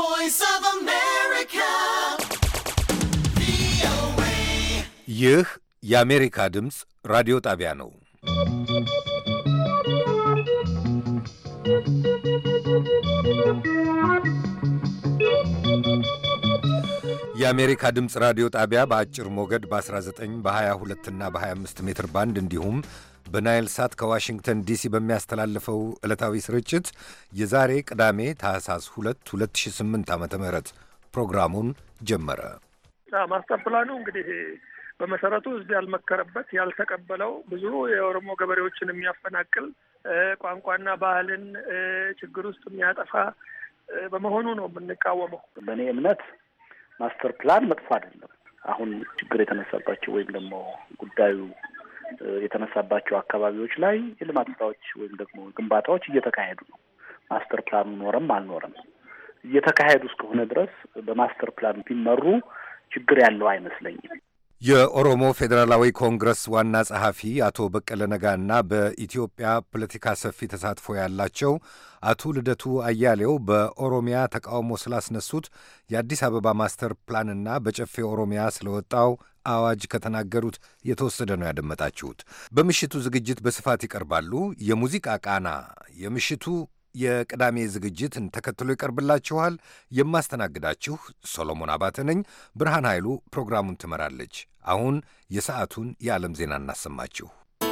voice of America. ይህ የአሜሪካ ድምፅ ራዲዮ ጣቢያ ነው። የአሜሪካ ድምፅ ራዲዮ ጣቢያ በአጭር ሞገድ በ19 በ22 እና በ25 ሜትር ባንድ እንዲሁም በናይል ሳት ከዋሽንግተን ዲሲ በሚያስተላልፈው ዕለታዊ ስርጭት የዛሬ ቅዳሜ ታህሳስ 2 2008 ዓ.ም ፕሮግራሙን ጀመረ። ማስተር ፕላኑ እንግዲህ በመሰረቱ ህዝብ ያልመከረበት ያልተቀበለው ብዙ የኦሮሞ ገበሬዎችን የሚያፈናቅል ቋንቋና ባህልን ችግር ውስጥ የሚያጠፋ በመሆኑ ነው የምንቃወመው። በእኔ እምነት ማስተር ፕላን መጥፎ አይደለም። አሁን ችግር የተነሳባቸው ወይም ደግሞ ጉዳዩ የተነሳባቸው አካባቢዎች ላይ የልማት ስራዎች ወይም ደግሞ ግንባታዎች እየተካሄዱ ነው። ማስተር ፕላኑ ኖረም አልኖረም እየተካሄዱ እስከሆነ ድረስ በማስተር ፕላን ቢመሩ ችግር ያለው አይመስለኝም። የኦሮሞ ፌዴራላዊ ኮንግረስ ዋና ጸሐፊ አቶ በቀለ ነጋና በኢትዮጵያ ፖለቲካ ሰፊ ተሳትፎ ያላቸው አቶ ልደቱ አያሌው በኦሮሚያ ተቃውሞ ስላስነሱት የአዲስ አበባ ማስተር ፕላንና በጨፌ ኦሮሚያ ስለወጣው አዋጅ ከተናገሩት የተወሰደ ነው ያደመጣችሁት። በምሽቱ ዝግጅት በስፋት ይቀርባሉ። የሙዚቃ ቃና የምሽቱ የቅዳሜ ዝግጅትን ተከትሎ ይቀርብላችኋል። የማስተናግዳችሁ ሶሎሞን አባተ ነኝ። ብርሃን ኃይሉ ፕሮግራሙን ትመራለች። አሁን የሰዓቱን የዓለም ዜና እናሰማችሁ።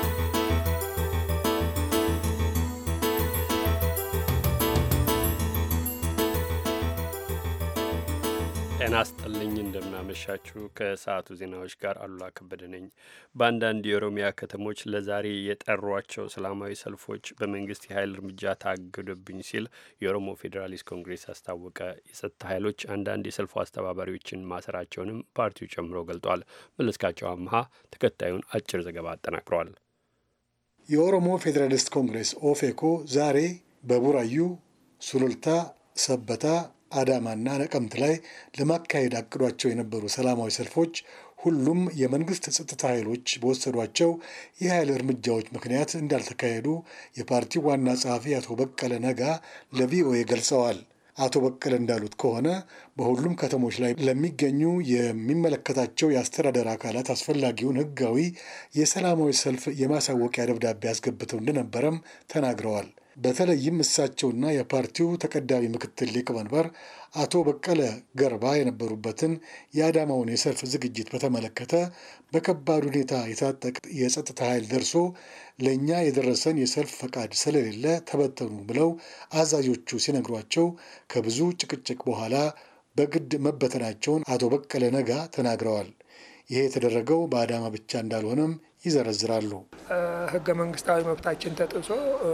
ጤና ይስጥልኝ፣ እንደምናመሻችሁ። ከሰዓቱ ዜናዎች ጋር አሉላ ከበደ ነኝ። በአንዳንድ የኦሮሚያ ከተሞች ለዛሬ የጠሯቸው ሰላማዊ ሰልፎች በመንግስት የኃይል እርምጃ ታገዱብኝ ሲል የኦሮሞ ፌዴራሊስት ኮንግሬስ አስታወቀ። የጸጥታ ኃይሎች አንዳንድ የሰልፉ አስተባባሪዎችን ማሰራቸውንም ፓርቲው ጨምሮ ገልጧል። መለስካቸው አምሃ ተከታዩን አጭር ዘገባ አጠናቅረዋል። የኦሮሞ ፌዴራሊስት ኮንግሬስ ኦፌኮ ዛሬ በቡራዩ፣ ሱሉልታ፣ ሰበታ፣ አዳማና ነቀምት ላይ ለማካሄድ አቅዷቸው የነበሩ ሰላማዊ ሰልፎች ሁሉም የመንግስት ጸጥታ ኃይሎች በወሰዷቸው የኃይል እርምጃዎች ምክንያት እንዳልተካሄዱ የፓርቲው ዋና ጸሐፊ አቶ በቀለ ነጋ ለቪኦኤ ገልጸዋል። አቶ በቀለ እንዳሉት ከሆነ በሁሉም ከተሞች ላይ ለሚገኙ የሚመለከታቸው የአስተዳደር አካላት አስፈላጊውን ሕጋዊ የሰላማዊ ሰልፍ የማሳወቂያ ደብዳቤ አስገብተው እንደነበረም ተናግረዋል። በተለይም እሳቸውና የፓርቲው ተቀዳሚ ምክትል ሊቀመንበር አቶ በቀለ ገርባ የነበሩበትን የአዳማውን የሰልፍ ዝግጅት በተመለከተ በከባድ ሁኔታ የታጠቀ የጸጥታ ኃይል ደርሶ ለእኛ የደረሰን የሰልፍ ፈቃድ ስለሌለ ተበተኑ ብለው አዛዦቹ ሲነግሯቸው ከብዙ ጭቅጭቅ በኋላ በግድ መበተናቸውን አቶ በቀለ ነጋ ተናግረዋል። ይሄ የተደረገው በአዳማ ብቻ እንዳልሆነም ይዘረዝራሉ። ህገ መንግስታዊ መብታችን ተጥሶ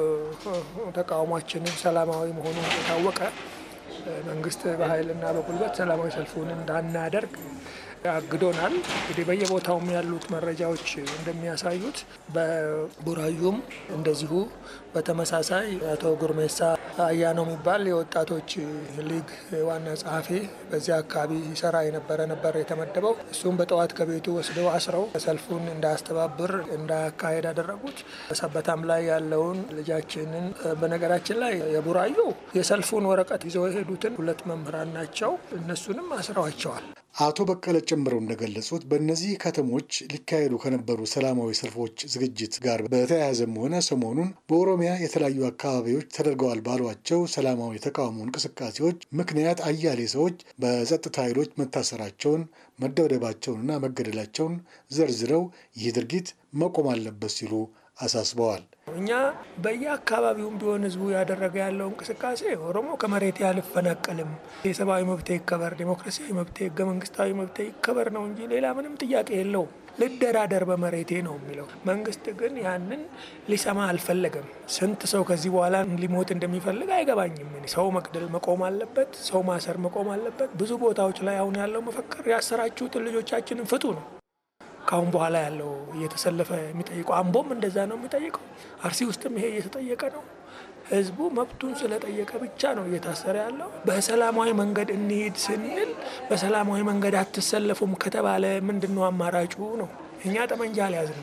ተቃውሟችንን ሰላማዊ መሆኑን የታወቀ መንግስት በኃይልና በጉልበት ሰላማዊ ሰልፉን እንዳናደርግ አግዶናል። እንግዲህ በየቦታውም ያሉት መረጃዎች እንደሚያሳዩት በቡራዩም እንደዚሁ በተመሳሳይ አቶ ጉርሜሳ አያኖ የሚባል የወጣቶች ሊግ ዋና ጸሐፊ በዚያ አካባቢ ይሰራ ነበር የተመደበው። እሱም በጠዋት ከቤቱ ወስደው አስረው ሰልፉን እንዳያስተባብር እንዳያካሄድ አደረጉት። ሰበታም ላይ ያለውን ልጃችንን በነገራችን ላይ የቡራዩ የሰልፉን ወረቀት ይዘው የሄዱትን 2 መምህራን ናቸው። እነሱንም አስረዋቸዋል። አቶ በቀለ ጨምረው እንደገለጹት በእነዚህ ከተሞች ሊካሄዱ ከነበሩ ሰላማዊ ሰልፎች ዝግጅት ጋር በተያያዘም ሆነ ሰሞኑን በኦሮሚያ የተለያዩ አካባቢዎች ተደርገዋል ባሏቸው ሰላማዊ የተቃውሞ እንቅስቃሴዎች ምክንያት አያሌ ሰዎች በጸጥታ ኃይሎች መታሰራቸውን፣ መደብደባቸውንና መገደላቸውን ዘርዝረው ይህ ድርጊት መቆም አለበት ሲሉ አሳስበዋል። እኛ በየአካባቢውም ቢሆን ህዝቡ ያደረገ ያለው እንቅስቃሴ ኦሮሞ ከመሬት ያልፈናቀልም፣ የሰብአዊ መብት ይከበር፣ ዴሞክራሲያዊ መብት፣ ህገ መንግስታዊ መብት ይከበር ነው እንጂ ሌላ ምንም ጥያቄ የለውም። ልደራደር በመሬቴ ነው የሚለው። መንግስት ግን ያንን ሊሰማ አልፈለገም። ስንት ሰው ከዚህ በኋላ ሊሞት እንደሚፈልግ አይገባኝም። ሰው መግደል መቆም አለበት፣ ሰው ማሰር መቆም አለበት። ብዙ ቦታዎች ላይ አሁን ያለው መፈክር ያሰራችሁትን ልጆቻችንን ፍቱ ነው። ካሁን በኋላ ያለው እየተሰለፈ የሚጠይቀው አምቦም እንደዛ ነው የሚጠይቀው። አርሲ ውስጥም ይሄ እየተጠየቀ ነው። ህዝቡ መብቱን ስለጠየቀ ብቻ ነው እየታሰረ ያለው። በሰላማዊ መንገድ እንሂድ ስንል በሰላማዊ መንገድ አትሰለፉም ከተባለ ምንድነው አማራጩ ነው? እኛ ጠመንጃ አልያዝንም።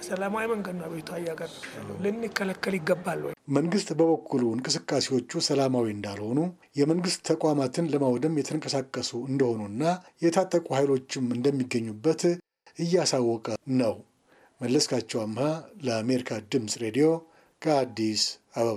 በሰላማዊ መንገድ ነው አቤቱታ እያቀረበ ያለው። ልንከለከል ይገባል ወይ? መንግስት በበኩሉ እንቅስቃሴዎቹ ሰላማዊ እንዳልሆኑ የመንግስት ተቋማትን ለማውደም የተንቀሳቀሱ እንደሆኑና የታጠቁ ኃይሎችም እንደሚገኙበት እያሳወቀ ነው። መለስካቸው አምሃ ለአሜሪካ ድምፅ ሬዲዮ ከአዲስ አበባ።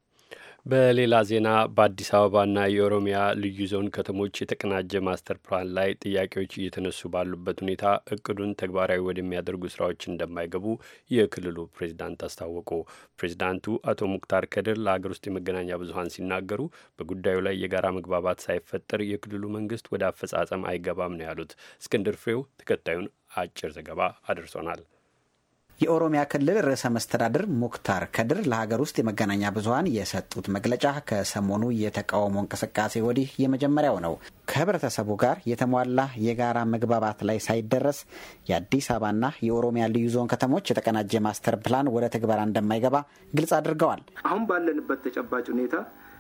በሌላ ዜና በአዲስ አበባና የኦሮሚያ ልዩ ዞን ከተሞች የተቀናጀ ማስተር ፕላን ላይ ጥያቄዎች እየተነሱ ባሉበት ሁኔታ እቅዱን ተግባራዊ ወደሚያደርጉ ስራዎች እንደማይገቡ የክልሉ ፕሬዚዳንት አስታወቁ። ፕሬዚዳንቱ አቶ ሙክታር ከድር ለሀገር ውስጥ የመገናኛ ብዙኃን ሲናገሩ በጉዳዩ ላይ የጋራ መግባባት ሳይፈጠር የክልሉ መንግስት ወደ አፈጻጸም አይገባም ነው ያሉት። እስክንድር ፍሬው ተከታዩን አጭር ዘገባ አድርሶናል። የኦሮሚያ ክልል ርዕሰ መስተዳድር ሙክታር ከድር ለሀገር ውስጥ የመገናኛ ብዙኃን የሰጡት መግለጫ ከሰሞኑ የተቃውሞ እንቅስቃሴ ወዲህ የመጀመሪያው ነው። ከህብረተሰቡ ጋር የተሟላ የጋራ መግባባት ላይ ሳይደረስ የአዲስ አበባና የኦሮሚያ ልዩ ዞን ከተሞች የተቀናጀ ማስተር ፕላን ወደ ትግበራ እንደማይገባ ግልጽ አድርገዋል። አሁን ባለንበት ተጨባጭ ሁኔታ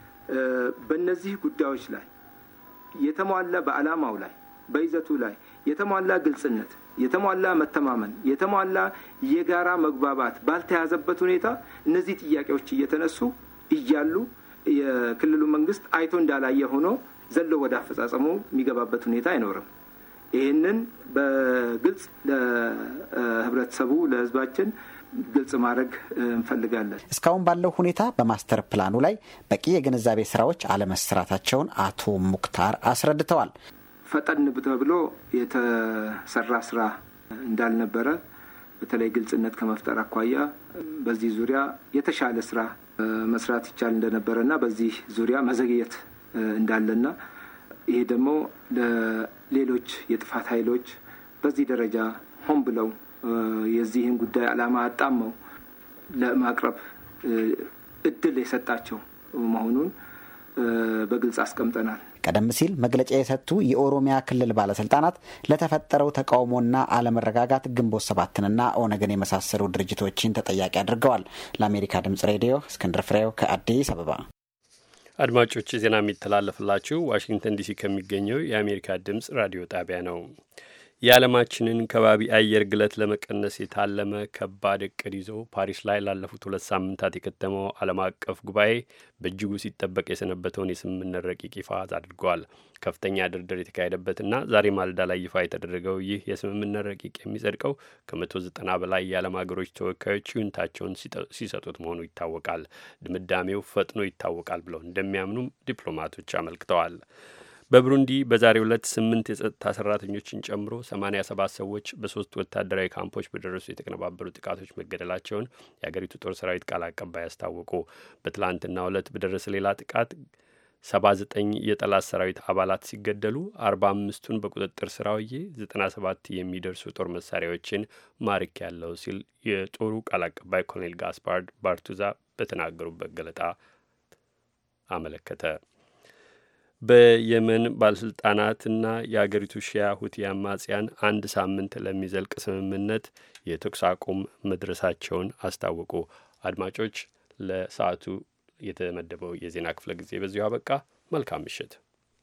በእነዚህ ጉዳዮች ላይ የተሟላ በዓላማው ላይ በይዘቱ ላይ የተሟላ ግልጽነት፣ የተሟላ መተማመን፣ የተሟላ የጋራ መግባባት ባልተያዘበት ሁኔታ እነዚህ ጥያቄዎች እየተነሱ እያሉ የክልሉ መንግስት አይቶ እንዳላየ ሆኖ ዘሎ ወደ አፈጻጸሙ የሚገባበት ሁኔታ አይኖርም። ይህንን በግልጽ ለህብረተሰቡ ለህዝባችን ግልጽ ማድረግ እንፈልጋለን። እስካሁን ባለው ሁኔታ በማስተር ፕላኑ ላይ በቂ የግንዛቤ ስራዎች አለመሰራታቸውን አቶ ሙክታር አስረድተዋል። ፈጠን ተብሎ የተሰራ ስራ እንዳልነበረ በተለይ ግልጽነት ከመፍጠር አኳያ በዚህ ዙሪያ የተሻለ ስራ መስራት ይቻል እንደነበረና በዚህ ዙሪያ መዘግየት እንዳለና ይሄ ደግሞ ለሌሎች የጥፋት ኃይሎች በዚህ ደረጃ ሆን ብለው የዚህን ጉዳይ ዓላማ አጣመው ለማቅረብ እድል የሰጣቸው መሆኑን በግልጽ አስቀምጠናል። ቀደም ሲል መግለጫ የሰጡ የኦሮሚያ ክልል ባለስልጣናት ለተፈጠረው ተቃውሞና አለመረጋጋት ግንቦት ሰባትንና ኦነግን የመሳሰሉ ድርጅቶችን ተጠያቂ አድርገዋል። ለአሜሪካ ድምጽ ሬዲዮ እስክንድር ፍሬው ከአዲስ አበባ። አድማጮች ዜና የሚተላለፍላችሁ ዋሽንግተን ዲሲ ከሚገኘው የአሜሪካ ድምጽ ራዲዮ ጣቢያ ነው። የዓለማችንን ከባቢ አየር ግለት ለመቀነስ የታለመ ከባድ እቅድ ይዞ ፓሪስ ላይ ላለፉት 2 ሳምንታት የከተመው ዓለም አቀፍ ጉባኤ በእጅጉ ሲጠበቅ የሰነበተውን የስምምነት ረቂቅ ይፋ አድርገዋል። ከፍተኛ ድርድር የተካሄደበትና ዛሬ ማለዳ ላይ ይፋ የተደረገው ይህ የስምምነት ረቂቅ የሚጸድቀው ከ190 በላይ የዓለም ሀገሮች ተወካዮች ይሁንታቸውን ሲሰጡት መሆኑ ይታወቃል። ድምዳሜው ፈጥኖ ይታወቃል ብለው እንደሚያምኑም ዲፕሎማቶች አመልክተዋል። በብሩንዲ በዛሬው ዕለት 8 የጸጥታ ሰራተኞችን ጨምሮ 87 ሰዎች በ3 ወታደራዊ ካምፖች በደረሱ የተቀነባበሩ ጥቃቶች መገደላቸውን የአገሪቱ ጦር ሰራዊት ቃል አቀባይ አስታወቁ። በትላንትናው ዕለት በደረሰ ሌላ ጥቃት 79 የጠላት ሰራዊት አባላት ሲገደሉ 45ቱን በቁጥጥር ስር አውዬ 97 የሚደርሱ ጦር መሳሪያዎችን ማርክ ያለው ሲል የጦሩ ቃል አቀባይ ኮሎኔል ጋስፓርድ ባርቱዛ በተናገሩበት ገለጣ አመለከተ። በየመን ባለስልጣናትና የአገሪቱ ሺያ ሁቲ አማጽያን 1 ሳምንት ለሚዘልቅ ስምምነት የተኩስ አቁም መድረሳቸውን አስታወቁ። አድማጮች፣ ለሰዓቱ የተመደበው የዜና ክፍለ ጊዜ በዚሁ አበቃ። መልካም ምሽት።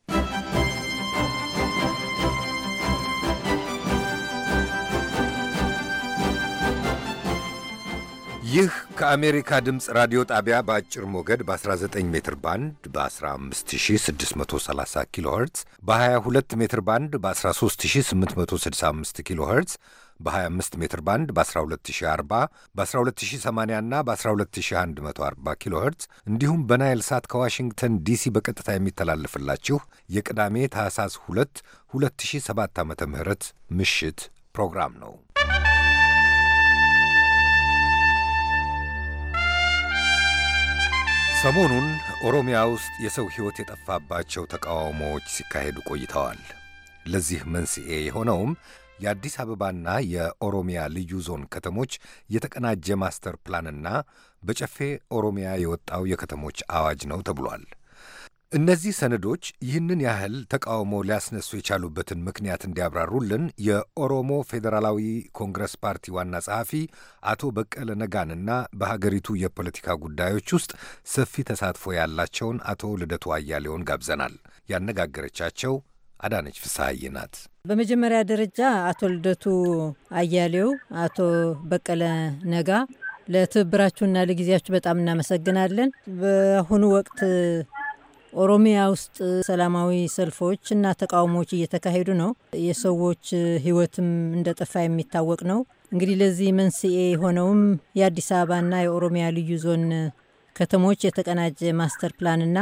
ይህ ከአሜሪካ ድምፅ ራዲዮ ጣቢያ በአጭር ሞገድ በ19 ሜትር ባንድ በ15630 ኪሎ ኸርትዝ በ22 ሜትር ባንድ በ13865 ኪሎ ኸርትዝ በ25 ሜትር ባንድ በ12040 በ12080 እና በ12140 ኪሎ ኸርትዝ እንዲሁም በናይል ሳት ከዋሽንግተን ዲሲ በቀጥታ የሚተላለፍላችሁ የቅዳሜ ታህሳስ 2 2007 ዓ.ም ምሽት ፕሮግራም ነው። ሰሞኑን ኦሮሚያ ውስጥ የሰው ሕይወት የጠፋባቸው ተቃውሞዎች ሲካሄዱ ቆይተዋል። ለዚህ መንስኤ የሆነውም የአዲስ አበባና የኦሮሚያ ልዩ ዞን ከተሞች የተቀናጀ ማስተር ፕላንና በጨፌ ኦሮሚያ የወጣው የከተሞች አዋጅ ነው ተብሏል። እነዚህ ሰነዶች ይህንን ያህል ተቃውሞ ሊያስነሱ የቻሉበትን ምክንያት እንዲያብራሩልን የኦሮሞ ፌዴራላዊ ኮንግረስ ፓርቲ ዋና ጸሐፊ አቶ በቀለ ነጋንና በሀገሪቱ የፖለቲካ ጉዳዮች ውስጥ ሰፊ ተሳትፎ ያላቸውን አቶ ልደቱ አያሌውን ጋብዘናል። ያነጋገረቻቸው አዳነች ፍስሐዬ ናት። በመጀመሪያ ደረጃ አቶ ልደቱ አያሌው፣ አቶ በቀለ ነጋ ለትብብራችሁና ለጊዜያችሁ በጣም እናመሰግናለን። በአሁኑ ወቅት ኦሮሚያ ውስጥ ሰላማዊ ሰልፎች እና ተቃውሞዎች እየተካሄዱ ነው። የሰዎች ሕይወትም እንደጠፋ የሚታወቅ ነው። እንግዲህ ለዚህ መንስኤ የሆነውም የአዲስ አበባና የኦሮሚያ ልዩ ዞን ከተሞች የተቀናጀ ማስተር ፕላንና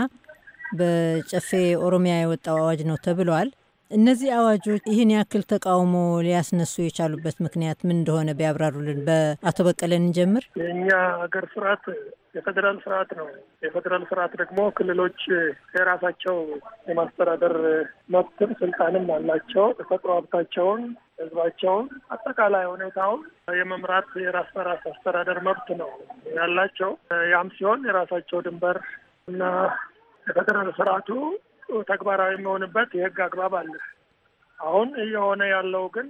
በጨፌ ኦሮሚያ የወጣው አዋጅ ነው ተብሏል። እነዚህ አዋጆች ይህን ያክል ተቃውሞ ሊያስነሱ የቻሉበት ምክንያት ምን እንደሆነ ቢያብራሩልን። በአቶ በቀለን እንጀምር። የእኛ ሀገር ስርዓት የፌዴራል ስርዓት ነው። የፌዴራል ስርዓት ደግሞ ክልሎች የራሳቸው የማስተዳደር መብትም ስልጣንም አላቸው። ተፈጥሮ ሀብታቸውን፣ ህዝባቸውን፣ አጠቃላይ ሁኔታውን የመምራት የራስ በራስ አስተዳደር መብት ነው ያላቸው። ያም ሲሆን የራሳቸው ድንበር እና የፌዴራል ስርዓቱ ተግባራዊ የሚሆንበት የህግ አግባብ አለ። አሁን እየሆነ ያለው ግን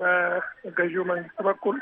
በገዢው መንግስት በኩል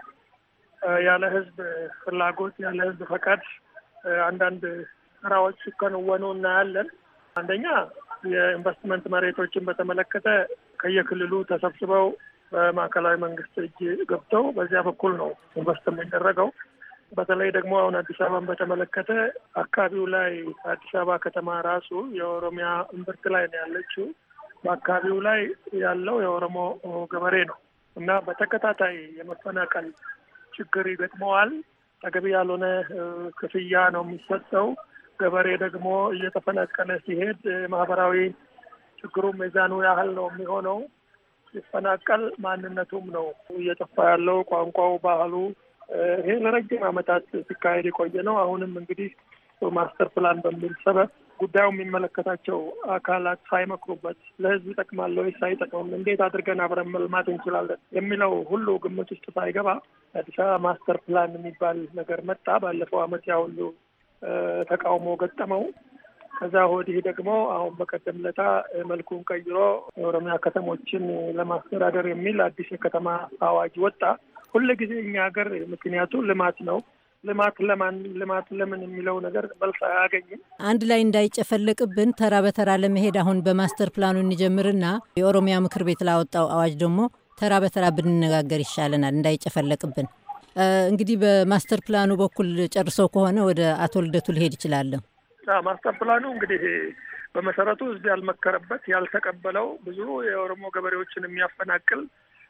ያለ ህዝብ ፍላጎት ያለ ህዝብ ፈቃድ አንዳንድ ስራዎች ሲከናወኑ እናያለን። አንደኛ የኢንቨስትመንት መሬቶችን በተመለከተ ከየክልሉ ተሰብስበው በማዕከላዊ መንግስት እጅ ገብተው በዚያ በኩል ነው ኢንቨስት የሚደረገው። በተለይ ደግሞ አሁን አዲስ አበባን በተመለከተ አካባቢው ላይ አዲስ አበባ ከተማ ራሱ የኦሮሚያ እምብርት ላይ ነው ያለችው። በአካባቢው ላይ ያለው የኦሮሞ ገበሬ ነው እና በተከታታይ የመፈናቀል ችግር ይገጥመዋል። ተገቢ ያልሆነ ክፍያ ነው የሚሰጠው። ገበሬ ደግሞ እየተፈናቀለ ሲሄድ ማህበራዊ ችግሩም የዛኑ ያህል ነው የሚሆነው። ሲፈናቀል ማንነቱም ነው እየጠፋ ያለው፣ ቋንቋው፣ ባህሉ። ይሄ ለረጅም ዓመታት ሲካሄድ የቆየ ነው። አሁንም እንግዲህ ማስተር ፕላን በሚል ሰበብ ጉዳዩ የሚመለከታቸው አካላት ሳይመክሩበት ለህዝብ ይጠቅማል ወይስ አይጠቅምም፣ እንዴት አድርገን አብረን መልማት እንችላለን የሚለው ሁሉ ግምት ውስጥ ሳይገባ አዲስ አበባ ማስተር ፕላን የሚባል ነገር መጣ። ባለፈው ዓመት ያ ሁሉ ተቃውሞ ገጠመው። ከዛ ወዲህ ደግሞ አሁን በቀደም ለታ መልኩን ቀይሮ የኦሮሚያ ከተሞችን ለማስተዳደር የሚል አዲስ የከተማ አዋጅ ወጣ። ሁልጊዜ እኛ ሀገር ምክንያቱ ልማት ነው። ልማት ለማን ልማት ለምን የሚለው ነገር መልስ አያገኝም። አንድ ላይ እንዳይጨፈለቅብን ተራ በተራ ለመሄድ አሁን በማስተር ፕላኑ እንጀምርና የኦሮሚያ ምክር ቤት ላወጣው አዋጅ ደግሞ ተራ በተራ ብንነጋገር ይሻለናል፣ እንዳይጨፈለቅብን። እንግዲህ በማስተር ፕላኑ በኩል ጨርሰው ከሆነ ወደ አቶ ልደቱ ልሄድ ይችላለሁ። ማስተር ፕላኑ እንግዲህ በመሰረቱ ህዝብ ያልመከረበት ያልተቀበለው ብዙ የኦሮሞ ገበሬዎችን የሚያፈናቅል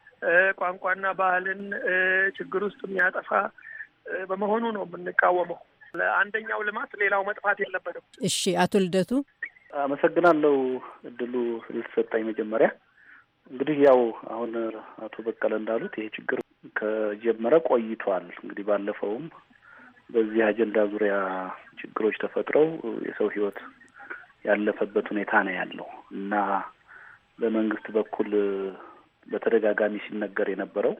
ቋንቋና ባህልን ችግር ውስጥ የሚያጠፋ በመሆኑ ነው የምንቃወመው። ለአንደኛው ልማት ሌላው መጥፋት የለበትም። እሺ፣ አቶ ልደቱ አመሰግናለሁ እድሉ ስለተሰጠኝ። መጀመሪያ እንግዲህ ያው አሁን አቶ በቀለ እንዳሉት ይሄ ችግር ከጀመረ ቆይቷል። እንግዲህ ባለፈውም በዚህ አጀንዳ ዙሪያ ችግሮች ተፈጥረው የሰው ህይወት ያለፈበት ሁኔታ ነው ያለው እና በመንግስት በኩል በተደጋጋሚ ሲነገር የነበረው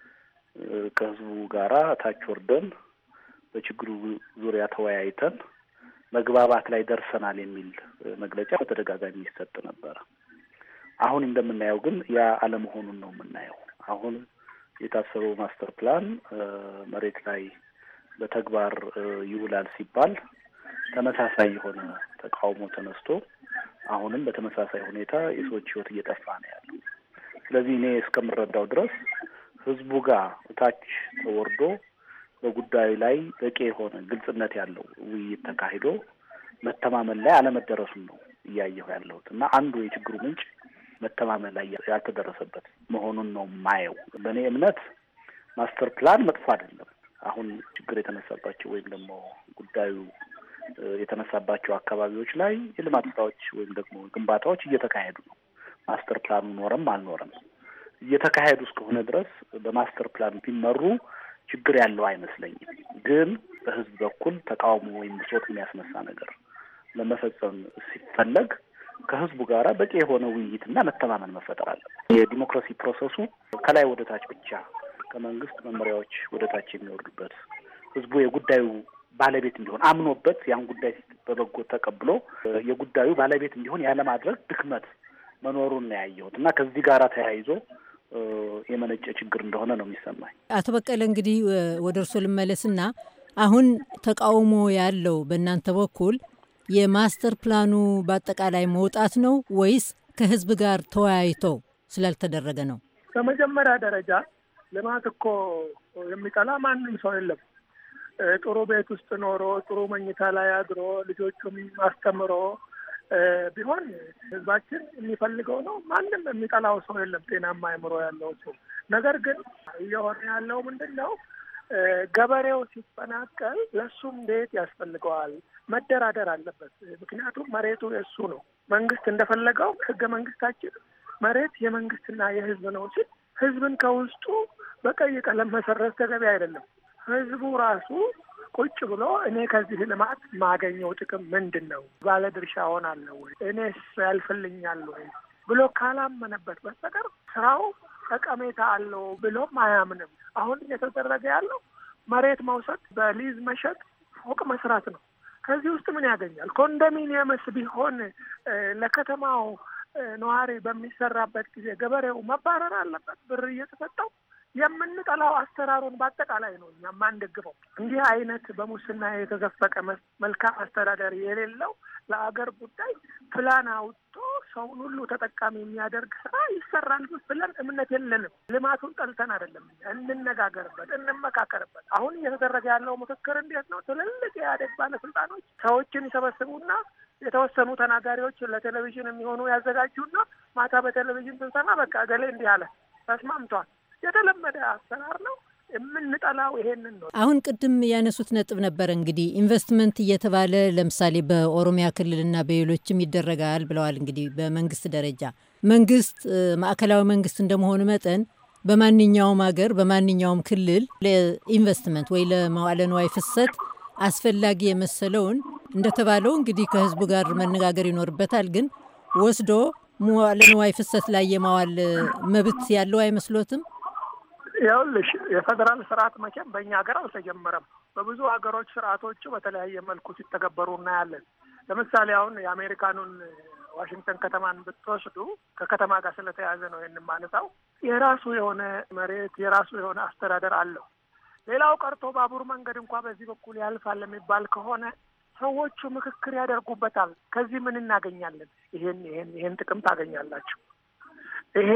ከህዝቡ ጋራ ታች ወርደን በችግሩ ዙሪያ ተወያይተን መግባባት ላይ ደርሰናል የሚል መግለጫ በተደጋጋሚ ይሰጥ ነበር። አሁን እንደምናየው ግን ያ አለመሆኑን ነው የምናየው። አሁን የታሰበው ማስተር ፕላን መሬት ላይ በተግባር ይውላል ሲባል ተመሳሳይ የሆነ ተቃውሞ ተነስቶ አሁንም በተመሳሳይ ሁኔታ የሰዎች ህይወት እየጠፋ ነው ያለው። ስለዚህ እኔ እስከምረዳው ድረስ ህዝቡ ጋር ታች ተወርዶ በጉዳዩ ላይ በቂ የሆነ ግልጽነት ያለው ውይይት ተካሂዶ መተማመን ላይ አለመደረሱን ነው እያየሁ ያለሁት እና አንዱ የችግሩ ምንጭ መተማመን ላይ ያልተደረሰበት መሆኑን ነው ማየው። በእኔ እምነት ማስተር ፕላን መጥፎ አይደለም። አሁን ችግር የተነሳባቸው ወይም ደግሞ ጉዳዩ የተነሳባቸው አካባቢዎች ላይ የልማት ስራዎች ወይም ደግሞ ግንባታዎች እየተካሄዱ ነው። ማስተር ፕላኑ ኖረም አልኖረም እየተካሄዱ እስከሆነ ድረስ በማስተር ፕላን ቢመሩ ችግር ያለው አይመስለኝም። ግን በህዝብ በኩል ተቃውሞ ወይም ብሶት የሚያስነሳ ነገር ለመፈጸም ሲፈለግ ከህዝቡ ጋር በቂ የሆነ ውይይትና መተማመን መፈጠር አለበት። የዲሞክራሲ ፕሮሰሱ ከላይ ወደ ታች ብቻ ከመንግስት መመሪያዎች ወደ ታች የሚወርዱበት ህዝቡ የጉዳዩ ባለቤት እንዲሆን አምኖበት ያን ጉዳይ በበጎ ተቀብሎ የጉዳዩ ባለቤት እንዲሆን ያለማድረግ ድክመት መኖሩን ነው ያየሁት እና ከዚህ ጋር ተያይዞ የመነጨ ችግር እንደሆነ ነው የሚሰማኝ። አቶ በቀለ እንግዲህ ወደ እርሶ ልመለስና አሁን ተቃውሞ ያለው በእናንተ በኩል የማስተር ፕላኑ በአጠቃላይ መውጣት ነው ወይስ ከህዝብ ጋር ተወያይቶ ስላልተደረገ ነው? በመጀመሪያ ደረጃ ልማት እኮ የሚጠላ ማንም ሰው የለም። ጥሩ ቤት ውስጥ ኖሮ ጥሩ መኝታ ላይ አድሮ ልጆቹም አስተምሮ ቢሆን ህዝባችን የሚፈልገው ነው። ማንም የሚጠላው ሰው የለም፣ ጤናማ አእምሮ ያለው ሰው። ነገር ግን እየሆነ ያለው ምንድን ነው? ገበሬው ሲፈናቀል ለሱም ቤት ያስፈልገዋል፣ መደራደር አለበት። ምክንያቱም መሬቱ የሱ ነው። መንግስት እንደፈለገው ህገ መንግስታችን መሬት የመንግስትና የህዝብ ነው ሲል ህዝብን ከውስጡ በቀይ ቀለም መሰረዝ ተገቢ አይደለም። ህዝቡ ራሱ ቁጭ ብሎ እኔ ከዚህ ልማት ማገኘው ጥቅም ምንድን ነው? ባለድርሻ ሆናለሁ ወይ? እኔስ ያልፍልኛል ወይ ብሎ ካላመነበት በስተቀር ስራው ጠቀሜታ አለው ብሎም አያምንም። አሁን እየተደረገ ያለው መሬት መውሰድ፣ በሊዝ መሸጥ፣ ፎቅ መስራት ነው። ከዚህ ውስጥ ምን ያገኛል? ኮንዶሚኒየምስ ቢሆን ለከተማው ነዋሪ በሚሰራበት ጊዜ ገበሬው መባረር አለበት ብር እየተሰጠው። የምንጠላው አሰራሩን በአጠቃላይ ነው እኛ የማንደግፈው። እንዲህ አይነት በሙስና የተዘፈቀ መልካም አስተዳደር የሌለው ለአገር ጉዳይ ፕላን አውጥቶ ሰውን ሁሉ ተጠቃሚ የሚያደርግ ስራ ይሰራል ብለን እምነት የለንም። ልማቱን ጠልተን አይደለም፣ እንነጋገርበት፣ እንመካከርበት። አሁን እየተደረገ ያለው ምክክር እንዴት ነው? ትልልቅ የኢህአዴግ ባለስልጣኖች ሰዎችን ይሰበስቡና የተወሰኑ ተናጋሪዎች ለቴሌቪዥን የሚሆኑ ያዘጋጁና ማታ በቴሌቪዥን ስንሰማ በቃ ገሌ እንዲህ አለ ተስማምቷል። የተለመደ አሰራር ነው። የምንጠላው ይሄንን ነው። አሁን ቅድም ያነሱት ነጥብ ነበረ እንግዲህ ኢንቨስትመንት እየተባለ ለምሳሌ በኦሮሚያ ክልልና በሌሎችም ይደረጋል ብለዋል። እንግዲህ በመንግስት ደረጃ መንግስት ማዕከላዊ መንግስት እንደመሆኑ መጠን በማንኛውም ሀገር በማንኛውም ክልል ለኢንቨስትመንት ወይ ለመዋዕለ ንዋይ ፍሰት አስፈላጊ የመሰለውን እንደተባለው እንግዲህ ከህዝቡ ጋር መነጋገር ይኖርበታል። ግን ወስዶ መዋዕለ ንዋይ ፍሰት ላይ የማዋል መብት ያለው አይመስሎትም? ይኸውልሽ የፌዴራል ስርዓት መቼም በእኛ ሀገር አልተጀመረም። በብዙ ሀገሮች ስርዓቶቹ በተለያየ መልኩ ሲተገበሩ እናያለን። ለምሳሌ አሁን የአሜሪካኑን ዋሽንግተን ከተማን ብትወስዱ ከከተማ ጋር ስለተያዘ ነው ይህን ማነሳው። የራሱ የሆነ መሬት የራሱ የሆነ አስተዳደር አለው። ሌላው ቀርቶ ባቡር መንገድ እንኳ በዚህ በኩል ያልፋል የሚባል ከሆነ ሰዎቹ ምክክር ያደርጉበታል። ከዚህ ምን እናገኛለን? ይሄን ጥቅም ታገኛላችሁ፣ ይሄ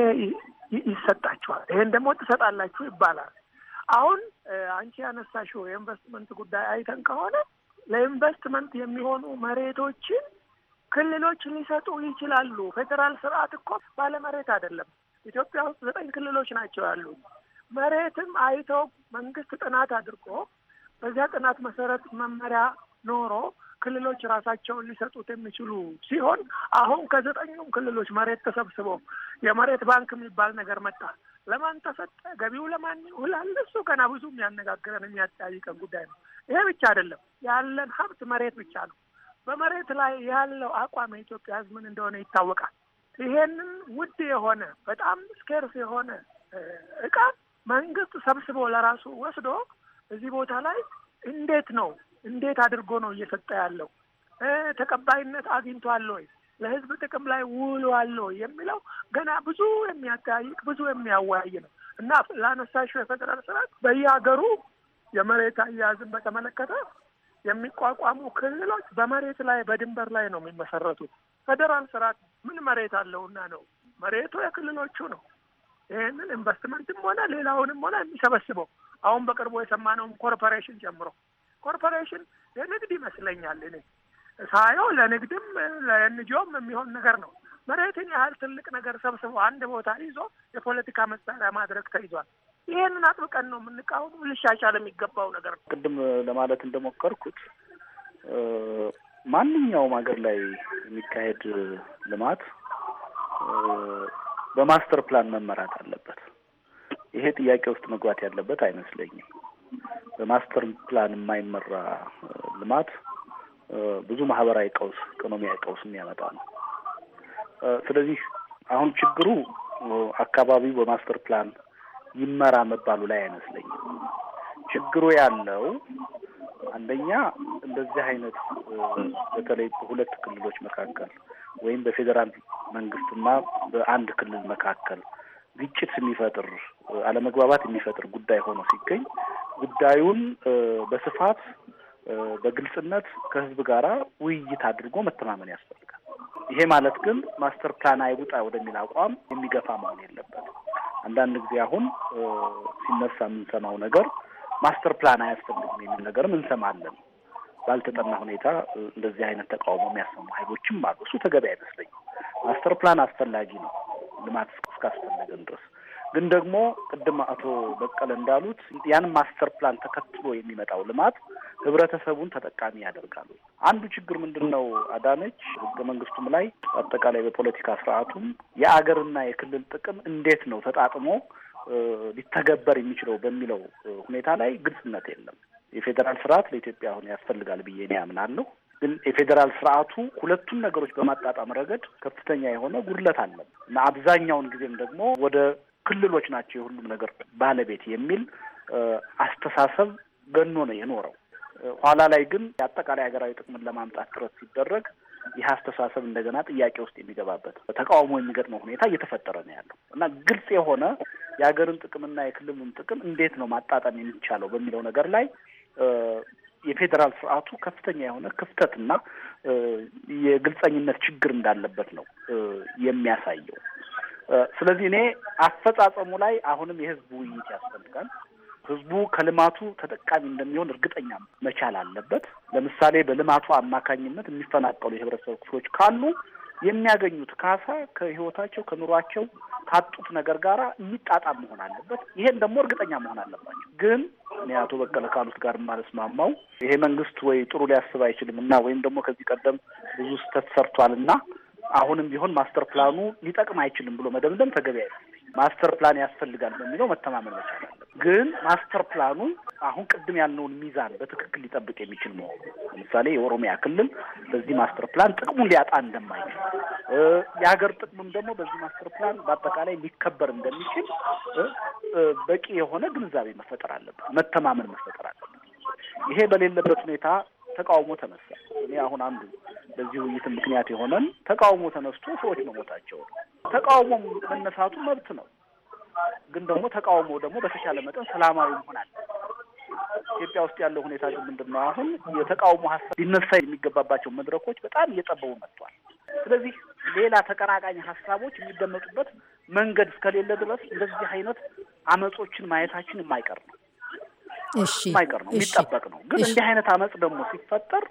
ይሰጣችኋል፣ ይሄን ደግሞ ትሰጣላችሁ ይባላል። አሁን አንቺ ያነሳሽው የኢንቨስትመንት ጉዳይ አይተን ከሆነ ለኢንቨስትመንት የሚሆኑ መሬቶችን ክልሎች ሊሰጡ ይችላሉ። ፌዴራል ስርዓት እኮ ባለመሬት አይደለም። ኢትዮጵያ ውስጥ 9 ክልሎች ናቸው ያሉት። መሬትም አይተው መንግስት ጥናት አድርጎ በዚያ ጥናት መሰረት መመሪያ ኖሮ ክልሎች ራሳቸውን ሊሰጡት የሚችሉ ሲሆን አሁን ከ9ኙም ክልሎች መሬት ተሰብስበው የመሬት ባንክ የሚባል ነገር መጣ። ለማን ተሰጠ? ገቢው ለማን ይውላል? እሱ ገና ብዙ የሚያነጋግረን የሚያጠያይቀን ጉዳይ ነው። ይሄ ብቻ አይደለም። ያለን ሀብት መሬት ብቻ ነው። በመሬት ላይ ያለው አቋም የኢትዮጵያ ሕዝብ ምን እንደሆነ ይታወቃል። ይሄንን ውድ የሆነ በጣም ስኬርስ የሆነ እቃ መንግስት ሰብስቦ ለራሱ ወስዶ እዚህ ቦታ ላይ እንዴት አድርጎ ነው እየሰጠ ያለው? ተቀባይነት አግኝቷል ወይ? ለህዝብ ጥቅም ላይ ውሏል ወይ የሚለው ገና ብዙ የሚያጠያይቅ ብዙ የሚያወያይ ነው እና ላነሳሽው የፌዴራል ስርዓት በየሀገሩ የመሬት አያያዝን በተመለከተ የሚቋቋሙ ክልሎች በመሬት ላይ በድንበር ላይ ነው የሚመሰረቱት። ፌዴራል ስርዓት ምን መሬት አለውና ነው? መሬቱ የክልሎቹ ነው። ይህንን ኢንቨስትመንትም ሆነ ሌላውንም ሆነ የሚሰበስበው አሁን በቅርቡ የሰማነውም ኮርፖሬሽን ጨምሮ ኮርፖሬሽን ለንግድ ይመስለኛል እኔ ሳየው፣ ለንግድም ለኤንጂኦም የሚሆን ነገር ነው። መሬትን ያህል ትልቅ ነገር ሰብስቦ አንድ ቦታ ይዞ የፖለቲካ መሳሪያ ማድረግ ተይዟል። ይሄንን አጥብቀን ነው የምንቃወመው። ሊሻሻል የሚገባው ነገር ነው። ቅድም ለማለት እንደሞከርኩት ማንኛውም ሀገር ላይ የሚካሄድ ልማት በማስተር ፕላን መመራት አለበት። ይሄ ጥያቄ ውስጥ መግባት ያለበት አይመስለኝም። በማስተር ፕላን የማይመራ ልማት ብዙ ማህበራዊ ቀውስ፣ ኢኮኖሚያዊ ቀውስ የሚያመጣ ነው። ስለዚህ አሁን ችግሩ አካባቢው በማስተር ፕላን ይመራ መባሉ ላይ አይመስለኝም። ችግሩ ያለው አንደኛ እንደዚህ አይነት በተለይ በሁለት ክልሎች መካከል ወይም በፌዴራል መንግስትና በአንድ ክልል መካከል ግጭት የሚፈጥር አለመግባባት የሚፈጥር ጉዳይ ሆኖ ሲገኝ ጉዳዩን በስፋት በግልጽነት ከህዝብ ጋራ ውይይት አድርጎ መተማመን ያስፈልጋል። ይሄ ማለት ግን ማስተር ፕላን አይውጣ ወደሚል አቋም የሚገፋ መሆን የለበትም። አንዳንድ ጊዜ አሁን ሲነሳ የምንሰማው ነገር ማስተር ፕላን አያስፈልግም የሚል ነገርም እንሰማለን። ባልተጠና ሁኔታ እንደዚህ አይነት ተቃውሞ የሚያሰሙ ኃይሎችም አሉ። እሱ ተገቢ አይመስለኝም። ማስተር ፕላን አስፈላጊ ነው ልማት እስካስፈለገን ድረስ። ግን ደግሞ ቅድም አቶ በቀለ እንዳሉት ያን ማስተር ፕላን ተከትሎ የሚመጣው ልማት ህብረተሰቡን ተጠቃሚ ያደርጋሉ። አንዱ ችግር ምንድነው አዳነች፣ ህገ መንግስቱም ላይ አጠቃላይ በፖለቲካ ስርዓቱም የአገርና የክልል ጥቅም እንዴት ነው ተጣጥሞ ሊተገበር የሚችለው በሚለው ሁኔታ ላይ ግልጽነት የለም። የፌዴራል ስርዓት ለኢትዮጵያ አሁን ያስፈልጋል ብዬ እኔ አምናለሁ። ግን የፌዴራል ስርዓቱ ሁለቱም ነገሮች በማጣጣም ረገድ ከፍተኛ የሆነ ጉድለት አለ እና አብዛኛውን ጊዜም ደግሞ ወደ ክልሎች ናቸው የሁሉም ነገር ባለቤት የሚል አስተሳሰብ ገኖ ነው የኖረው። ኋላ ላይ ግን የአጠቃላይ ሀገራዊ ጥቅምን ለማምጣት ጥረት ሲደረግ ይህ አስተሳሰብ እንደገና ጥያቄ ውስጥ የሚገባበት ተቃውሞ የሚገጥመው ሁኔታ እየተፈጠረ ነው ያለው እና ግልጽ የሆነ የሀገርን ጥቅምና የክልሉን ጥቅም እንዴት ነው ማጣጣም የሚቻለው በሚለው ነገር ላይ የፌዴራል ስርዓቱ ከፍተኛ የሆነ ክፍተትና የግልጸኝነት ችግር እንዳለበት ነው የሚያሳየው። ስለዚህ እኔ አፈጻጸሙ ላይ አሁንም የህዝብ ውይይት ያስፈልጋል። ህዝቡ ከልማቱ ተጠቃሚ እንደሚሆን እርግጠኛ መቻል አለበት። ለምሳሌ በልማቱ አማካኝነት የሚፈናቀሉ የህብረተሰብ ክፍሎች ካሉ የሚያገኙት ካሳ ከህይወታቸው ከኑሯቸው ካጡት ነገር ጋር የሚጣጣም መሆን አለበት። ይሄን ደግሞ እርግጠኛ መሆን አለባቸው። ግን እኔ አቶ በቀለ ካሉት ጋር ማለስማማው ይሄ መንግስት ወይ ጥሩ ሊያስብ አይችልም እና ወይም ደግሞ ከዚህ ቀደም ብዙ ስህተት ሰርቷልና አሁንም ቢሆን ማስተር ፕላኑ ሊጠቅም አይችልም ብሎ መደምደም ተገቢ አይደለም። ማስተር ፕላን ያስፈልጋል በሚለው መተማመን መቻል አለበት። ግን ማስተር ፕላኑ አሁን ቅድም ያልነውን ሚዛን በትክክል ሊጠብቅ የሚችል መሆኑ ለምሳሌ የኦሮሚያ ክልል በዚህ ማስተር ፕላን ጥቅሙን ሊያጣ እንደማይችል የሀገር ጥቅምም ደግሞ በዚህ ማስተር ፕላን በአጠቃላይ ሊከበር እንደሚችል በቂ የሆነ ግንዛቤ መፈጠር አለበት፣ መተማመን መፈጠር አለበት። ይሄ በሌለበት ሁኔታ ተቃውሞ ተነሳ። እኔ አሁን አንዱ በዚህ ውይይት ምክንያት የሆነን ተቃውሞ ተነስቶ ሰዎች መሞታቸው ነው። ተቃውሞ መነሳቱ መብት ነው። ግን ደግሞ ተቃውሞ ደግሞ በተሻለ መጠን ሰላማዊ መሆን አለበት። ኢትዮጵያ ውስጥ ያለው ሁኔታ ግን ምንድነው? አሁን የተቃውሞ ሀሳብ ሊነሳ የሚገባባቸው መድረኮች በጣም እየጠበቡ መጥቷል። ስለዚህ ሌላ ተቀናቃኝ ሀሳቦች የሚደመጡበት መንገድ እስከሌለ ድረስ እንደዚህ አይነት አመጾችን ማየታችን የማይቀር ነው። የማይቀር ነው፣ የሚጠበቅ ነው። ግን እንዲህ አይነት አመጽ ደግሞ ሲፈጠር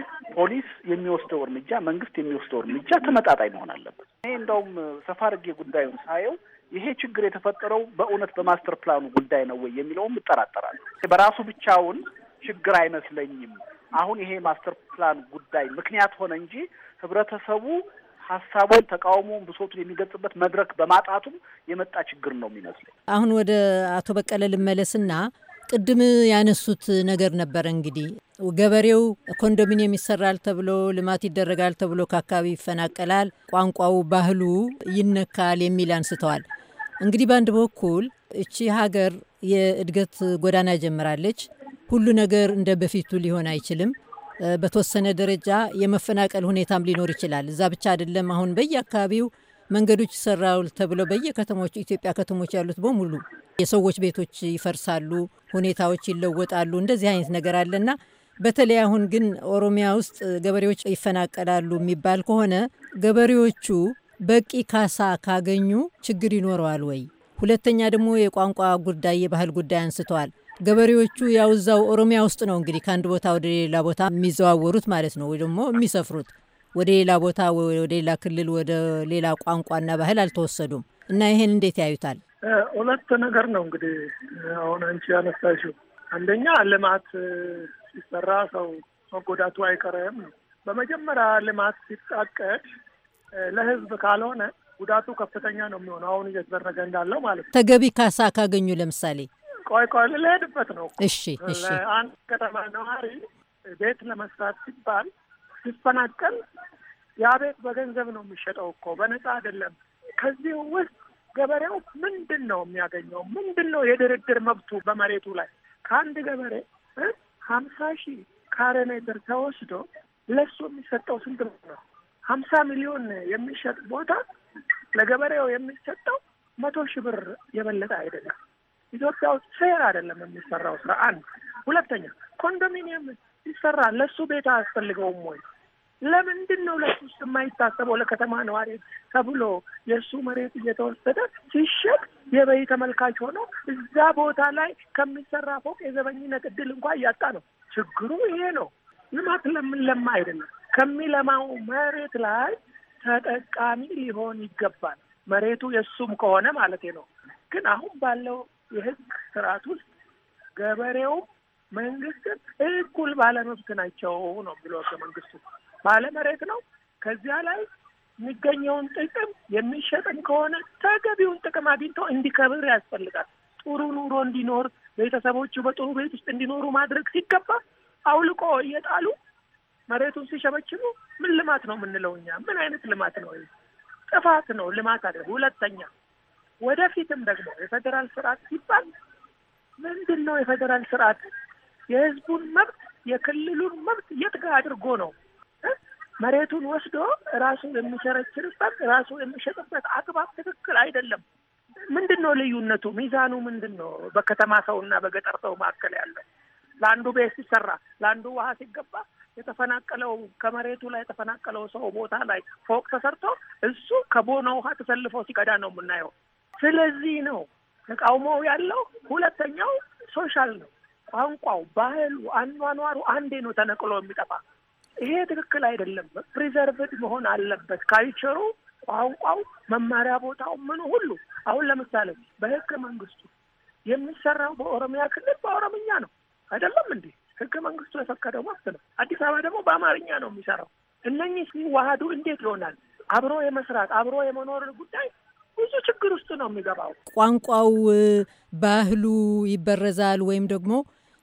ፖሊስ የሚወስደው እርምጃ፣ መንግስት የሚወስደው እርምጃ ተመጣጣኝ መሆን አለበት። እኔ እንደውም ሰፋ አድርጌ ጉዳዩን ሳየው ይሄ ችግር የተፈጠረው በእውነት በማስተር ፕላኑ ጉዳይ ነው ወይ የሚለውም እጠራጠራለሁ። በራሱ ብቻውን ችግር አይመስለኝም። አሁን ይሄ ማስተር ፕላን ጉዳይ ምክንያት ሆነ እንጂ ህብረተሰቡ ሀሳቡን፣ ተቃውሞውን፣ ብሶቱን የሚገልጽበት መድረክ በማጣቱም የመጣ ችግር ነው የሚመስለኝ። አሁን ወደ አቶ በቀለ ልመለስና ቅድም ያነሱት ነገር ነበረ። እንግዲህ ገበሬው ኮንዶሚኒየም ይሰራል ተብሎ ልማት ይደረጋል ተብሎ ከአካባቢ ይፈናቀላል፣ ቋንቋው፣ ባህሉ ይነካል የሚል አንስተዋል። እንግዲህ በአንድ በኩል እቺ ሀገር የእድገት ጎዳና ጀምራለች። ሁሉ ነገር እንደ በፊቱ ሊሆን አይችልም። በተወሰነ ደረጃ የመፈናቀል ሁኔታም ሊኖር ይችላል። እዛ ብቻ አይደለም። አሁን በየአካባቢው መንገዶች ይሰራሉ ተብሎ በየከተሞች ኢትዮጵያ ከተሞች ያሉት በሙሉ የሰዎች ቤቶች ይፈርሳሉ፣ ሁኔታዎች ይለወጣሉ። እንደዚህ አይነት ነገር አለና በተለይ አሁን ግን ኦሮሚያ ውስጥ ገበሬዎች ይፈናቀላሉ የሚባል ከሆነ ገበሬዎቹ በቂ ካሳ ካገኙ ችግር ይኖረዋል ወይ? ሁለተኛ ደግሞ የቋንቋ ጉዳይ፣ የባህል ጉዳይ አንስተዋል። ገበሬዎቹ ያው እዛው ኦሮሚያ ውስጥ ነው እንግዲህ ከአንድ ቦታ ወደ ሌላ ቦታ የሚዘዋወሩት ማለት ነው፣ ወይ ደግሞ የሚሰፍሩት ወደ ሌላ ቦታ፣ ወደ ሌላ ክልል፣ ወደ ሌላ ቋንቋና ባህል አልተወሰዱም እና ይሄን እንዴት ያዩታል? ሁለት ነገር ነው እንግዲህ አሁን አንቺ ያነሳሽው። አንደኛ ልማት ሲሰራ ሰው መጎዳቱ አይቀርም ነው። በመጀመሪያ ልማት ሲታቀድ ለህዝብ ካልሆነ ጉዳቱ ከፍተኛ ነው የሚሆነው፣ አሁን እየተደረገ እንዳለው ማለት ነው። ተገቢ ካሳ ካገኙ ለምሳሌ ቆይ ልሄድበት ነው። እሺ አንድ ከተማ ነዋሪ ቤት ለመስራት ሲባል ሲፈናቀል ያ ቤት በገንዘብ ነው የሚሸጠው እኮ በነፃ አይደለም። ከዚህ ውስጥ ገበሬው ምንድን ነው የሚያገኘው? ምንድን ነው የድርድር መብቱ በመሬቱ ላይ? ከአንድ ገበሬ 50,000 ካሬ ሜትር ተወስዶ ለሱ የሚሰጠው ስንት ነው? 50 ሚሊዮን የሚሸጥ ቦታ ለገበሬው የሚሰጠው 100,000 ብር የበለጠ አይደለም። ኢትዮጵያ ውስጥ ፌር አይደለም የሚሰራው ስራ። አንድ ሁለተኛ ኮንዶሚኒየም ይሰራል፣ ለሱ ቤት አያስፈልገውም ወይ? ለምንድን ነው ለሱስ የማይታሰበው? ለከተማ ነዋሪ ተብሎ የእሱ መሬት እየተወሰደ ሲሸጥ የበይ ተመልካች ሆኖ እዛ ቦታ ላይ ከሚሰራ ፎቅ የዘበኝነት እድል እንኳን እያጣ ነው። ችግሩ ይሄ ነው። ልማት ለማ አይደለም። ከሚለማው መሬት ላይ ተጠቃሚ ሊሆን ይገባል። መሬቱ የሱም ከሆነ ማለት ነው። ግን አሁን ባለው የህግ ስርዓት ውስጥ ገበሬው መንግስትን እኩል ባለመብት ናቸው ነው ብሎ መንግስቱ ባለመሬት ነው። ከዚያ ላይ የሚገኘውን ጥቅም የሚሸጥም ከሆነ ተገቢውን ጥቅም አግኝቶ እንዲከብር ያስፈልጋል። ጥሩ ኑሮ እንዲኖር፣ ቤተሰቦቹ በጥሩ ቤት ውስጥ እንዲኖሩ ማድረግ ሲገባ አውልቆ እየጣሉ መሬቱን ሲሸበችሉ ምን ልማት ነው የምንለው እኛ? ምን አይነት ልማት ነው? ጥፋት ነው፣ ልማት አይደለም። ሁለተኛ ወደፊትም ደግሞ የፌዴራል ስርዓት ሲባል ምንድን ነው የፌዴራል ስርዓት? የህዝቡን መብት የክልሉን መብት የት ጋር አድርጎ ነው መሬቱን ወስዶ ራሱ የሚሸረችርበት ራሱ የሚሸጥበት አግባብ ትክክል አይደለም። ምንድን ነው ልዩነቱ? ሚዛኑ ምንድን ነው? በከተማ ሰውና በገጠር ሰው መካከል ያለው ለአንዱ ቤት ሲሰራ ለአንዱ ውሃ ሲገባ የተፈናቀለው ከመሬቱ ላይ የተፈናቀለው ሰው ቦታ ላይ ፎቅ ተሰርቶ እሱ ከቦኖ ውሃ ተሰልፎ ሲቀዳ ነው የምናየው። ስለዚህ ነው ተቃውሞው ያለው። ሁለተኛው ሶሻል ነው። ቋንቋው፣ ባህሉ፣ አኗኗሩ አንዴ ነው ተነቅሎ የሚጠፋ። ይሄ ትክክል አይደለም። ፕሪዘርቭድ መሆን አለበት ካልቸሩ፣ ቋንቋው፣ መማሪያ ቦታው፣ ምኑ ሁሉ። አሁን ለምሳሌ በህገ መንግስቱ የሚሰራው በኦሮሚያ ክልል በኦሮምኛ ነው አይደለም እንዴ? ህገ መንግስቱ የፈቀደው ማለት ነው። አዲስ አበባ ደግሞ በአማርኛ ነው የሚሰራው። እነኚህ ሲዋሃዱ እንዴት ይሆናል? አብሮ የመስራት አብሮ የመኖር ጉዳይ ብዙ ችግር ውስጥ ነው የሚገባው። ቋንቋው፣ ባህሉ ይበረዛል ወይም ደግሞ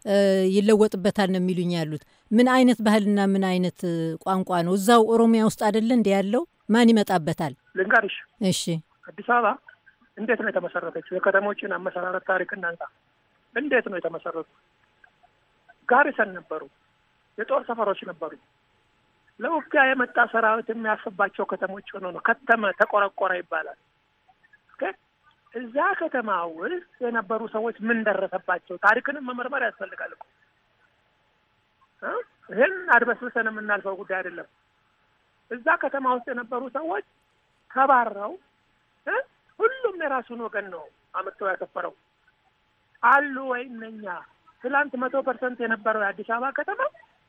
ይለወጥበታል ነው የሚሉኝ ያሉት። ምን አይነት ባህልና ምን አይነት ቋንቋ ነው? እዛው ኦሮሚያ ውስጥ አይደለ እንደ ያለው? ማን ይመጣበታል? ልንገርሽ። እሺ፣ አዲስ አበባ እንዴት ነው የተመሰረተችው? የከተሞችን አመሰራረት ታሪክ እናንሳ። እንዴት ነው የተመሰረቱ? ጋሪሰን ነበሩ፣ የጦር ሰፈሮች ነበሩ። ለውጊያ የመጣ ሰራዊት የሚያስባቸው ከተሞች ሆኖ ነው ከተመ ተቆረቆረ ይባላል። እዛ ከተማ ውስጥ የነበሩ ሰዎች ምን ደረሰባቸው? ታሪክንም መመርመር ያስፈልጋል እኮ። ይህን አድበስብሰን የምናልፈው ጉዳይ አይደለም። እዛ ከተማ ውስጥ የነበሩ ሰዎች ተባረው ሁሉም የራሱን ወገን ነው አመጥተው ያሰፈረው አሉ ወይ? እነኛ ትላንት 100% የነበረው የአዲስ አበባ ከተማ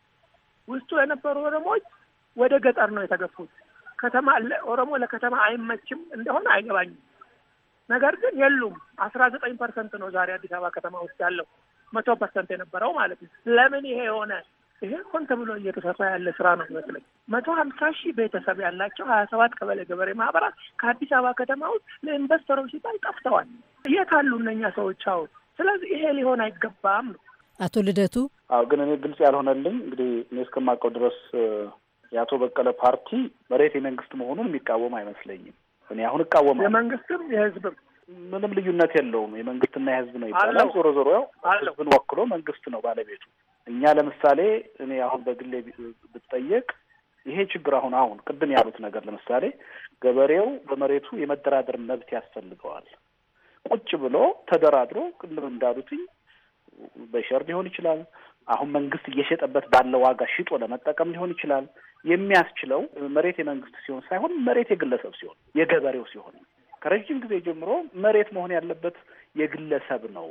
ውስጡ የነበሩ ኦሮሞዎች ወደ ገጠር ነው የተገፉት። ከተማ ኦሮሞ ለከተማ አይመችም እንደሆነ አይገባኝም። ነገር ግን የሉም 19% ነው ዛሬ አዲስ አበባ ከተማ ውስጥ ያለው 100% የነበረው ማለት ነው። ለምን ይሄ ሆነ? ይሄ ሆን ተብሎ እየተሰራ ያለ ስራ ነው ይመስለኝ። 150,000 ቤተሰብ ያላቸው 27 ቀበሌ ገበሬ ማህበራት ከአዲስ አበባ ከተማ ውስጥ ለኢንቨስተሮች ሲባል ጠፍተዋል። የት አሉ እነኛ ሰዎች አሁን? ስለዚህ ይሄ ሊሆን አይገባም ነው። አቶ ልደቱ? አዎ፣ ግን እኔ ግልጽ ያልሆነልኝ እንግዲህ እኔ እስከማውቀው ድረስ የአቶ በቀለ ፓርቲ መሬት የመንግስት መሆኑን የሚቃወም አይመስለኝም። እኔ አሁን እቃወማለሁ። የመንግስትም የህዝብም ምንም ልዩነት የለውም። የመንግስትና የህዝብ ነው ይባላል። ዞሮ ዞሮ ያው ህዝብን ወክሎ መንግስት ነው ባለቤቱ። እኛ ለምሳሌ እኔ አሁን በግሌ ብትጠየቅ ይሄ ችግር አሁን ቅድም ያሉት ነገር ለምሳሌ ገበሬው በመሬቱ የመደራደር መብት ያስፈልገዋል። ቁጭ ብሎ ተደራድሮ ቅድም እንዳሉትኝ በሸር ሊሆን ይችላል። አሁን መንግስት እየሸጠበት ባለው ዋጋ ሽጦ ለመጠቀም ሊሆን ይችላል። የሚያስችለው መሬት የመንግስት ሲሆን ሳይሆን መሬት የግለሰብ ሲሆን የገበሬው ሲሆን ከረጅም ጊዜ ጀምሮ መሬት መሆን ያለበት የግለሰብ ነው።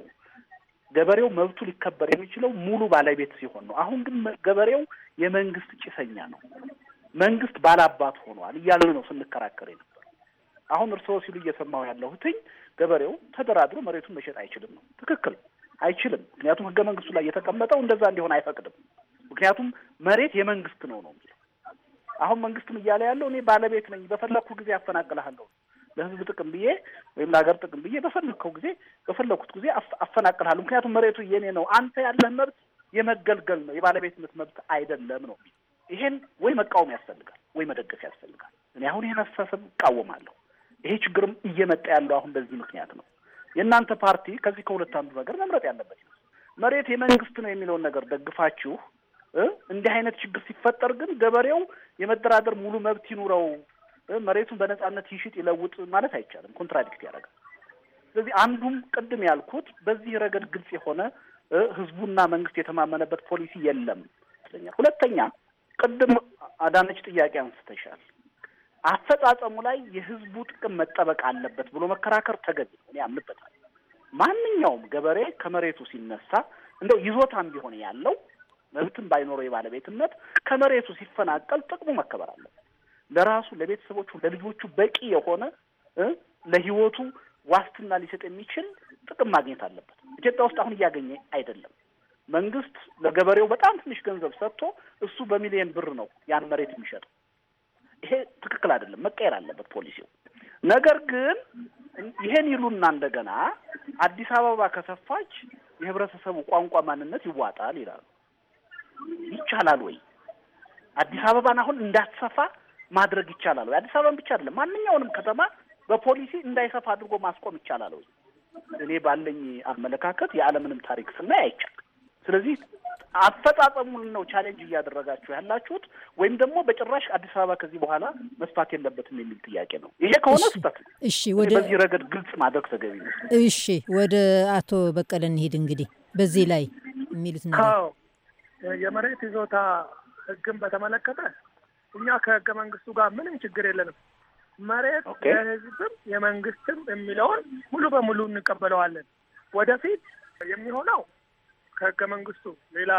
ገበሬው መብቱ ሊከበር የሚችለው ሙሉ ባለቤት ሲሆን ነው። አሁን ግን ገበሬው የመንግስት ጭሰኛ ነው፣ መንግስት ባላባት ሆኗል እያልን ነው ስንከራከር ነበር። አሁን እርስዎ ሲሉ እየሰማሁ ያለሁትኝ ገበሬው ተደራድሮ መሬቱን መሸጥ አይችልም ነው። ትክክል፣ አይችልም። ምክንያቱም ህገ መንግስቱ ላይ የተቀመጠው እንደዛ እንዲሆን አይፈቅድም። ምክንያቱም መሬት የመንግስት ነው ነው። አሁን መንግስትም እያለ ያለው እኔ ባለቤት ነኝ፣ በፈለኩ ጊዜ አፈናቅልሃለሁ፣ ለህዝብ ጥቅም ብዬ ወይም ለሀገር ጥቅም ብዬ በፈለኩት ጊዜ አፈናቅልሃለሁ። ምክንያቱም መሬቱ የኔ ነው፣ አንተ ያለህ መብት የመገልገል ነው፣ የባለቤትነት መብት አይደለም ነው። ይሄን ወይ መቃወም ያስፈልጋል ወይ መደገፍ ያስፈልጋል። እኔ አሁን ይሄን አስተሳሰብ እቃወማለሁ። ይሄ ችግርም እየመጣ ያለው አሁን በዚህ ምክንያት ነው። የእናንተ ፓርቲ ከዚህ ከሁለት አንዱ ነገር መምረጥ ያለበት መሬት የመንግስት ነው የሚለውን ነገር ደግፋችሁ እንዲህ አይነት ችግር ሲፈጠር ግን ገበሬው የመደራደር ሙሉ መብት ይኑረው፣ መሬቱን በነጻነት ይሽጥ ይለውጥ ማለት አይቻልም። ኮንትራዲክት ያደርጋል። ስለዚህ አንዱም ቅድም ያልኩት በዚህ ረገድ ግልጽ የሆነ ህዝቡና መንግስት የተማመነበት ፖሊሲ የለም ይመስለኛል። ሁለተኛ ቅድም አዳነች ጥያቄ አንስተሻል። አፈጻጸሙ ላይ የህዝቡ ጥቅም መጠበቅ አለበት ብሎ መከራከር ተገቢ ነው። እኔ አምንበታለሁ። ማንኛውም ገበሬ ከመሬቱ ሲነሳ እንደው ይዞታም ቢሆን ያለው መብትም ባይኖረው የባለቤትነት ከመሬቱ ሲፈናቀል ጥቅሙ መከበር አለበት። ለራሱ ለቤተሰቦቹ፣ ለልጆቹ በቂ የሆነ ለህይወቱ ዋስትና ሊሰጥ የሚችል ጥቅም ማግኘት አለበት። ኢትዮጵያ ውስጥ አሁን እያገኘ አይደለም። መንግስት ለገበሬው በጣም ትንሽ ገንዘብ ሰጥቶ እሱ በሚሊዮን ብር ነው ያን መሬት የሚሸጠው። ይሄ ትክክል አይደለም፣ መቀየር አለበት ፖሊሲው። ነገር ግን ይሄን ይሉና እንደገና አዲስ አበባ ከሰፋች የህብረተሰቡ ቋንቋ ማንነት ይዋጣል ይላሉ። ይቻላል ወይ? አዲስ አበባን አሁን እንዳትሰፋ ማድረግ ይቻላል ወይ? አዲስ አበባን ብቻ አይደለም ማንኛውንም ከተማ በፖሊሲ እንዳይሰፋ አድርጎ ማስቆም ይቻላል ወይ? እኔ ባለኝ አመለካከት የዓለምንም ታሪክ ስናይ አይቻልም። ስለዚህ አፈጻጸሙን ነው ቻሌንጅ እያደረጋችሁ ያላችሁት ወይም ደግሞ በጭራሽ አዲስ አበባ ከዚህ በኋላ መስፋት የለበትም የሚል ጥያቄ ነው። ይሄ ከሆነ ስህተት ነው። እሺ፣ በዚህ ረገድ ግልጽ ማድረግ ተገቢ ነው። እሺ፣ ወደ አቶ በቀለ እንሂድ። እንግዲህ በዚህ ላይ የሚሉት ነገር የመሬት ይዞታ ህግን በተመለከተ እኛ ከህገ መንግስቱ ጋር ምንም ችግር የለንም። መሬት የህዝብም የመንግስትም የሚለውን ሙሉ በሙሉ እንቀበለዋለን። ወደፊት የሚሆነው ከህገ መንግስቱ ሌላ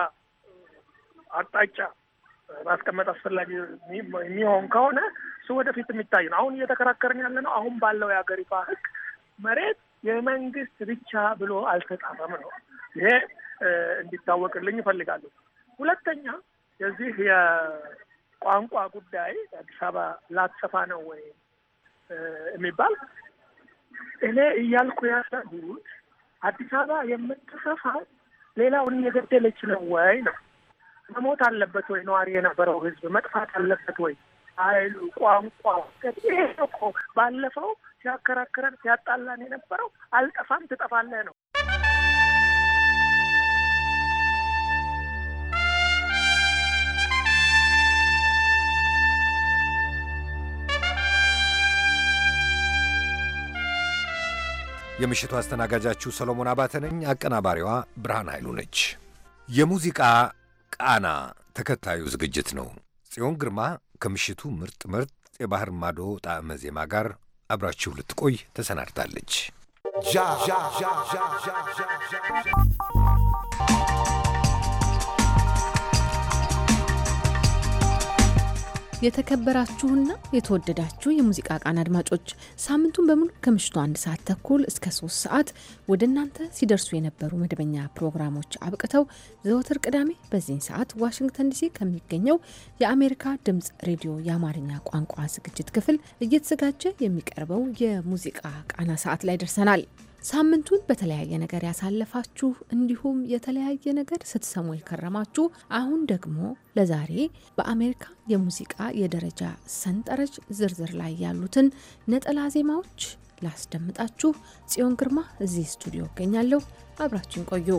አቅጣጫ ማስቀመጥ አስፈላጊ የሚሆን ከሆነ እሱ ወደፊት የሚታይ ነው። አሁን እየተከራከርን ያለ ነው። አሁን ባለው የሀገሪቷ ህግ መሬት የመንግስት ብቻ ብሎ አልተጻፈም ነው። ይሄ እንዲታወቅልኝ እፈልጋለሁ። ሁለተኛ የዚህ የቋንቋ ጉዳይ አዲስ አበባ ላትሰፋ ነው ወይ የሚባል እኔ እያልኩ ያለሁት አዲስ አበባ የምትሰፋው ሌላውን እየገደለች ነው ወይ ነው። መሞት አለበት ወይ ነዋሪ የነበረው ህዝብ መጥፋት አለበት ወይ? ኃይሉ ቋንቋ ይሄ እኮ ባለፈው ሲያከራክረን ሲያጣላን የነበረው አልጠፋም ትጠፋለህ ነው። የምሽቱ አስተናጋጃችሁ ሰሎሞን አባተ ነኝ። አቀናባሪዋ ብርሃን ኃይሉ ነች። የሙዚቃ ቃና ተከታዩ ዝግጅት ነው። ጽዮን ግርማ ከምሽቱ ምርጥ የባህር ማዶ ጣዕመ ዜማ ጋር አብራችሁ ልትቆይ ተሰናድታለች። የተከበራችሁና የተወደዳችሁ የሙዚቃ ቃና አድማጮች ሳምንቱን በሙሉ ከምሽቱ 1 ሰዓት ተኩል እስከ 3 ሰዓት ወደ እናንተ ሲደርሱ የነበሩ መደበኛ ፕሮግራሞች አብቅተው ዘወትር ቅዳሜ በዚህን ሰዓት ዋሽንግተን ዲሲ ከሚገኘው የአሜሪካ ድምጽ ሬዲዮ የአማርኛ ቋንቋ ዝግጅት ክፍል እየተዘጋጀ የሚቀርበው የሙዚቃ ቃና ሰዓት ላይ ደርሰናል። ሳምንቱን በተለያየ ነገር ያሳለፋችሁ እንዲሁም የተለያየ ነገር ስትሰሙ የከረማችሁ አሁን ደግሞ ለዛሬ በአሜሪካ የሙዚቃ የደረጃ ሰንጠረዥ ዝርዝር ላይ ያሉትን ነጠላ ዜማዎች ላስደምጣችሁ ጽዮን ግርማ እዚህ ስቱዲዮ እገኛለሁ። አብራችሁን ቆዩ።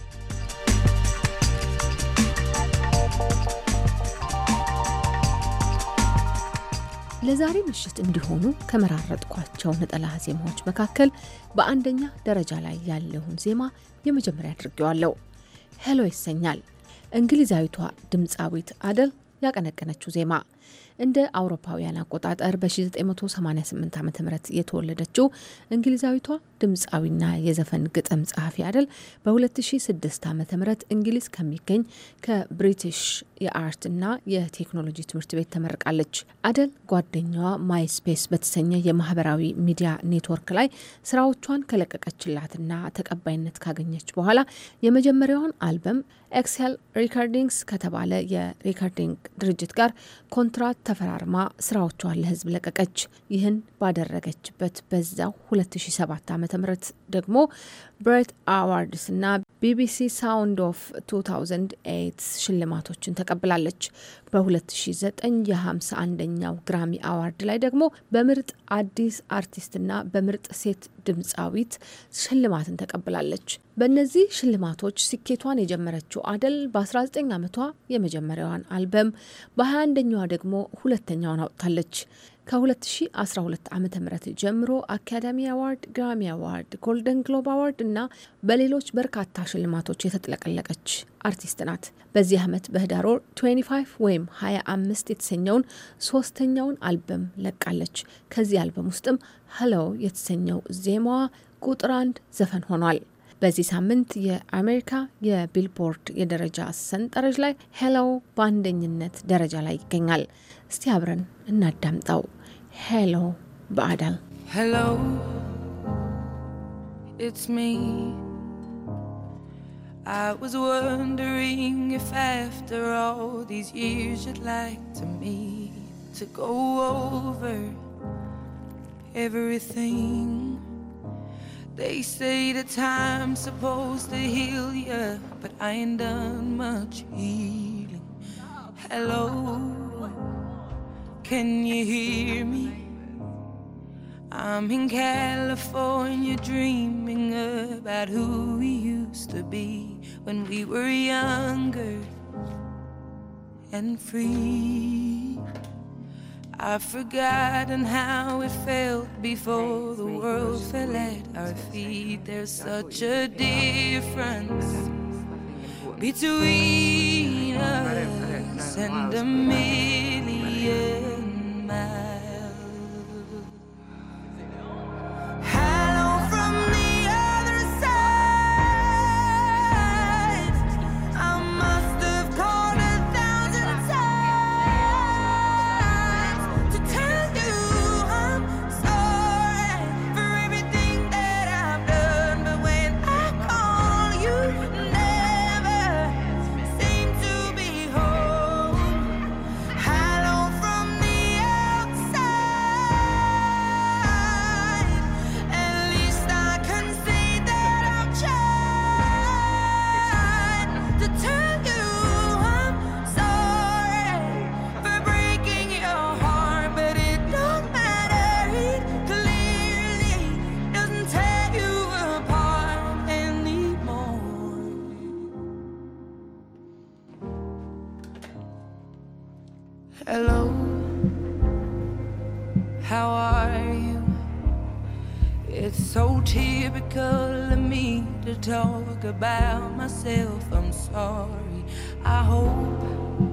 ለዛሬ ምሽት እንዲሆኑ ከመራረጥኳቸው ነጠላ ዜማዎች መካከል በአንደኛ ደረጃ ላይ ያለውን ዜማ የመጀመሪያ አድርጌዋለሁ። ሄሎ ይሰኛል። እንግሊዛዊቷ ድምፃዊት አደል ያቀነቀነችው ዜማ እንደ አውሮፓውያን አቆጣጠር በ1988 ዓ.ም የተወለደችው እንግሊዛዊቷ ድምፃዊና የዘፈን ግጥም ጸሐፊ አደል በ2006 ዓ.ም እንግሊዝ ከሚገኝ ከብሪቲሽ የአርትና የቴክኖሎጂ ትምህርት ቤት ተመርቃለች። አደል ጓደኛዋ ማይስፔስ በተሰኘ የማህበራዊ ሚዲያ ኔትወርክ ላይ ስራዎቿን ከለቀቀችላትና ተቀባይነት ካገኘች በኋላ የመጀመሪያውን አልበም ኤክሴል ሪካርዲንግስ ከተባለ የሪካርዲንግ ድርጅት ጋር ኮንትራት ተፈራርማ ስራዎቿን ለህዝብ ለቀቀች። ይህን ባደረገችበት በዛው 2007 ዓ.ም ደግሞ ብሬት አዋርድስ እና ቢቢሲ ሳውንድ ኦፍ 2008 ሽልማቶችን ተቀብላለች። በ2009 የ51ኛው ግራሚ አዋርድ ላይ ደግሞ በምርጥ አዲስ አርቲስትና በምርጥ ሴት ድምፃዊት ሽልማትን ተቀብላለች። በእነዚህ ሽልማቶች ስኬቷን የጀመረችው አደል በ19 ዓመቷ የመጀመሪያዋን አልበም በ21ኛዋ ደግሞ ሁለተኛውን አውጥታለች። ከ2012 ዓ.ም ጀምሮ አካዳሚ አዋርድ፣ ግራሚ አዋርድ፣ ጎልደን ግሎብ አዋርድ እና በሌሎች በርካታ ሽልማቶች የተጥለቀለቀች አርቲስት ናት። በዚህ ዓመት በህዳር ወር 25 ወይም 25 የተሰኘውን ሶስተኛውን አልበም ለቃለች። ከዚህ አልበም ውስጥም ሄሎ የተሰኘው ዜማዋ ቁጥር 1 ዘፈን ሆኗል። በዚህ ሳምንት የአሜሪካ የቢልቦርድ የደረጃ ሰንጠረዥ ላይ ሄሎ በአንደኝነት ደረጃ ላይ ይገኛል። እስቲ አብረን እናዳምጠው። ሄሎ በአዳል Hello, it's me. I was wondering if after all these years you'd like to meet to go over everything. They say the time's supposed to heal ya, but I ain't done much healing. Hello, can you hear me? I'm in California dreaming about who we used to be when we were younger and free. I've forgotten how it felt before the world fell at our feet. There's such a difference between us and a million miles. Hello from the other side. I must have called 1,000 times to tell you I'm sorry for everything that I've done. But when I call, you never seem to be home. Hello from the outside. At least I can say that I've tried to tell you I'm sorry for breaking your heart. But it don't matter, it clearly doesn't tear you apart anymore. Hello, how are you? It's so typical of me to talk about myself. I'm sorry. I hope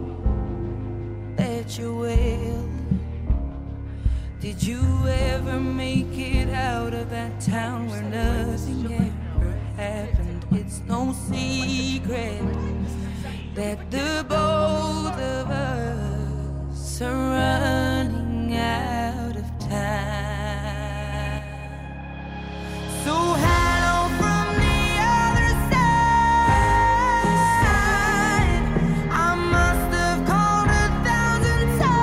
that you're well. Did you ever make it out of that town where nothing ever happened? It's no secret that the both of us are running out of time. So hello from the other side. I must have called 1,000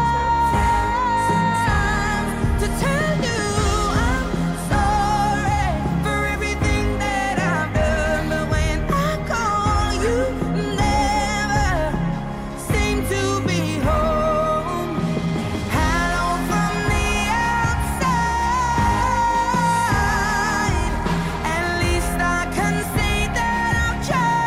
times to tell you I'm sorry for everything that I've done. But when I call, you never seem to be home. Hello from the outside. At least I can say that I've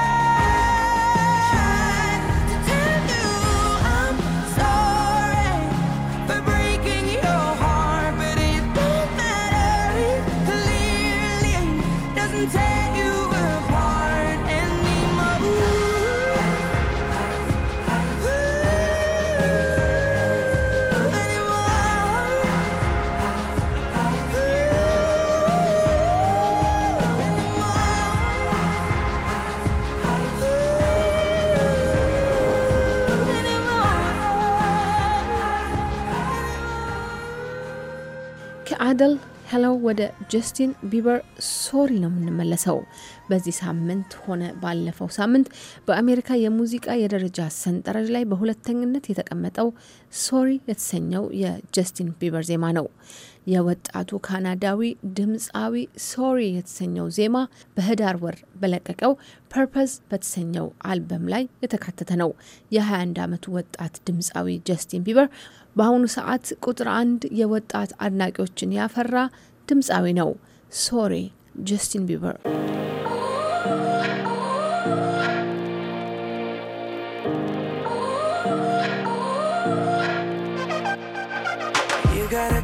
tried to tell you I'm sorry for breaking your heart. But it don't matter, it clearly doesn't tear you apart anymore. ከአደል ሄሎ ወደ ጀስቲን ቢበር ሶሪ ነው የምንመለሰው። በዚህ ሳምንት ሆነ ባለፈው ሳምንት በአሜሪካ የሙዚቃ የደረጃ ሰንጠረዥ ላይ በሁለተኝነት የተቀመጠው ሶሪ የተሰኘው የጀስቲን ቢበር ዜማ ነው። የወጣቱ ካናዳዊ ድምፃዊ ሶሪ የተሰኘው ዜማ በህዳር ወር በለቀቀው ፐርፐዝ በተሰኘው አልበም ላይ የተካተተ ነው። የ21 ዓመቱ ወጣት ድምፃዊ ጀስቲን ቢበር በአሁኑ ሰዓት ቁጥር 1 የወጣት አድናቂዎችን ያፈራ ድምፃዊ ነው። ሶሪ ጀስቲን ቢበር You gotta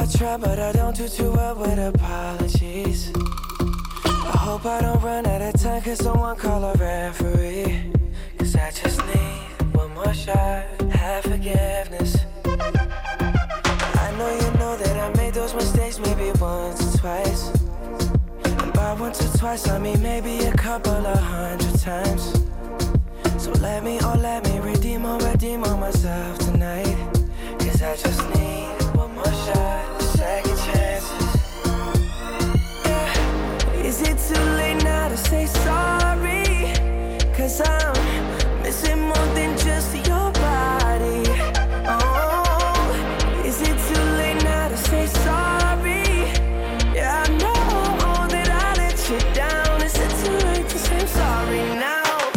try, but I don't do too well with apologies. I hope I don't run out of time, cause someone call a referee. Cause I just need one more shot, have forgiveness. I know that I made those mistakes maybe once or twice. And by once or twice I mean maybe a couple of 100 times. So let me redeem on myself tonight. Cause I just need one more shot, second chances. Yeah. Is it too late now to say sorry? Cause I'm missing more than just your body. Oh, is it too late now to say sorry? Yeah, I know that I let you down. Is it too late to say sorry now?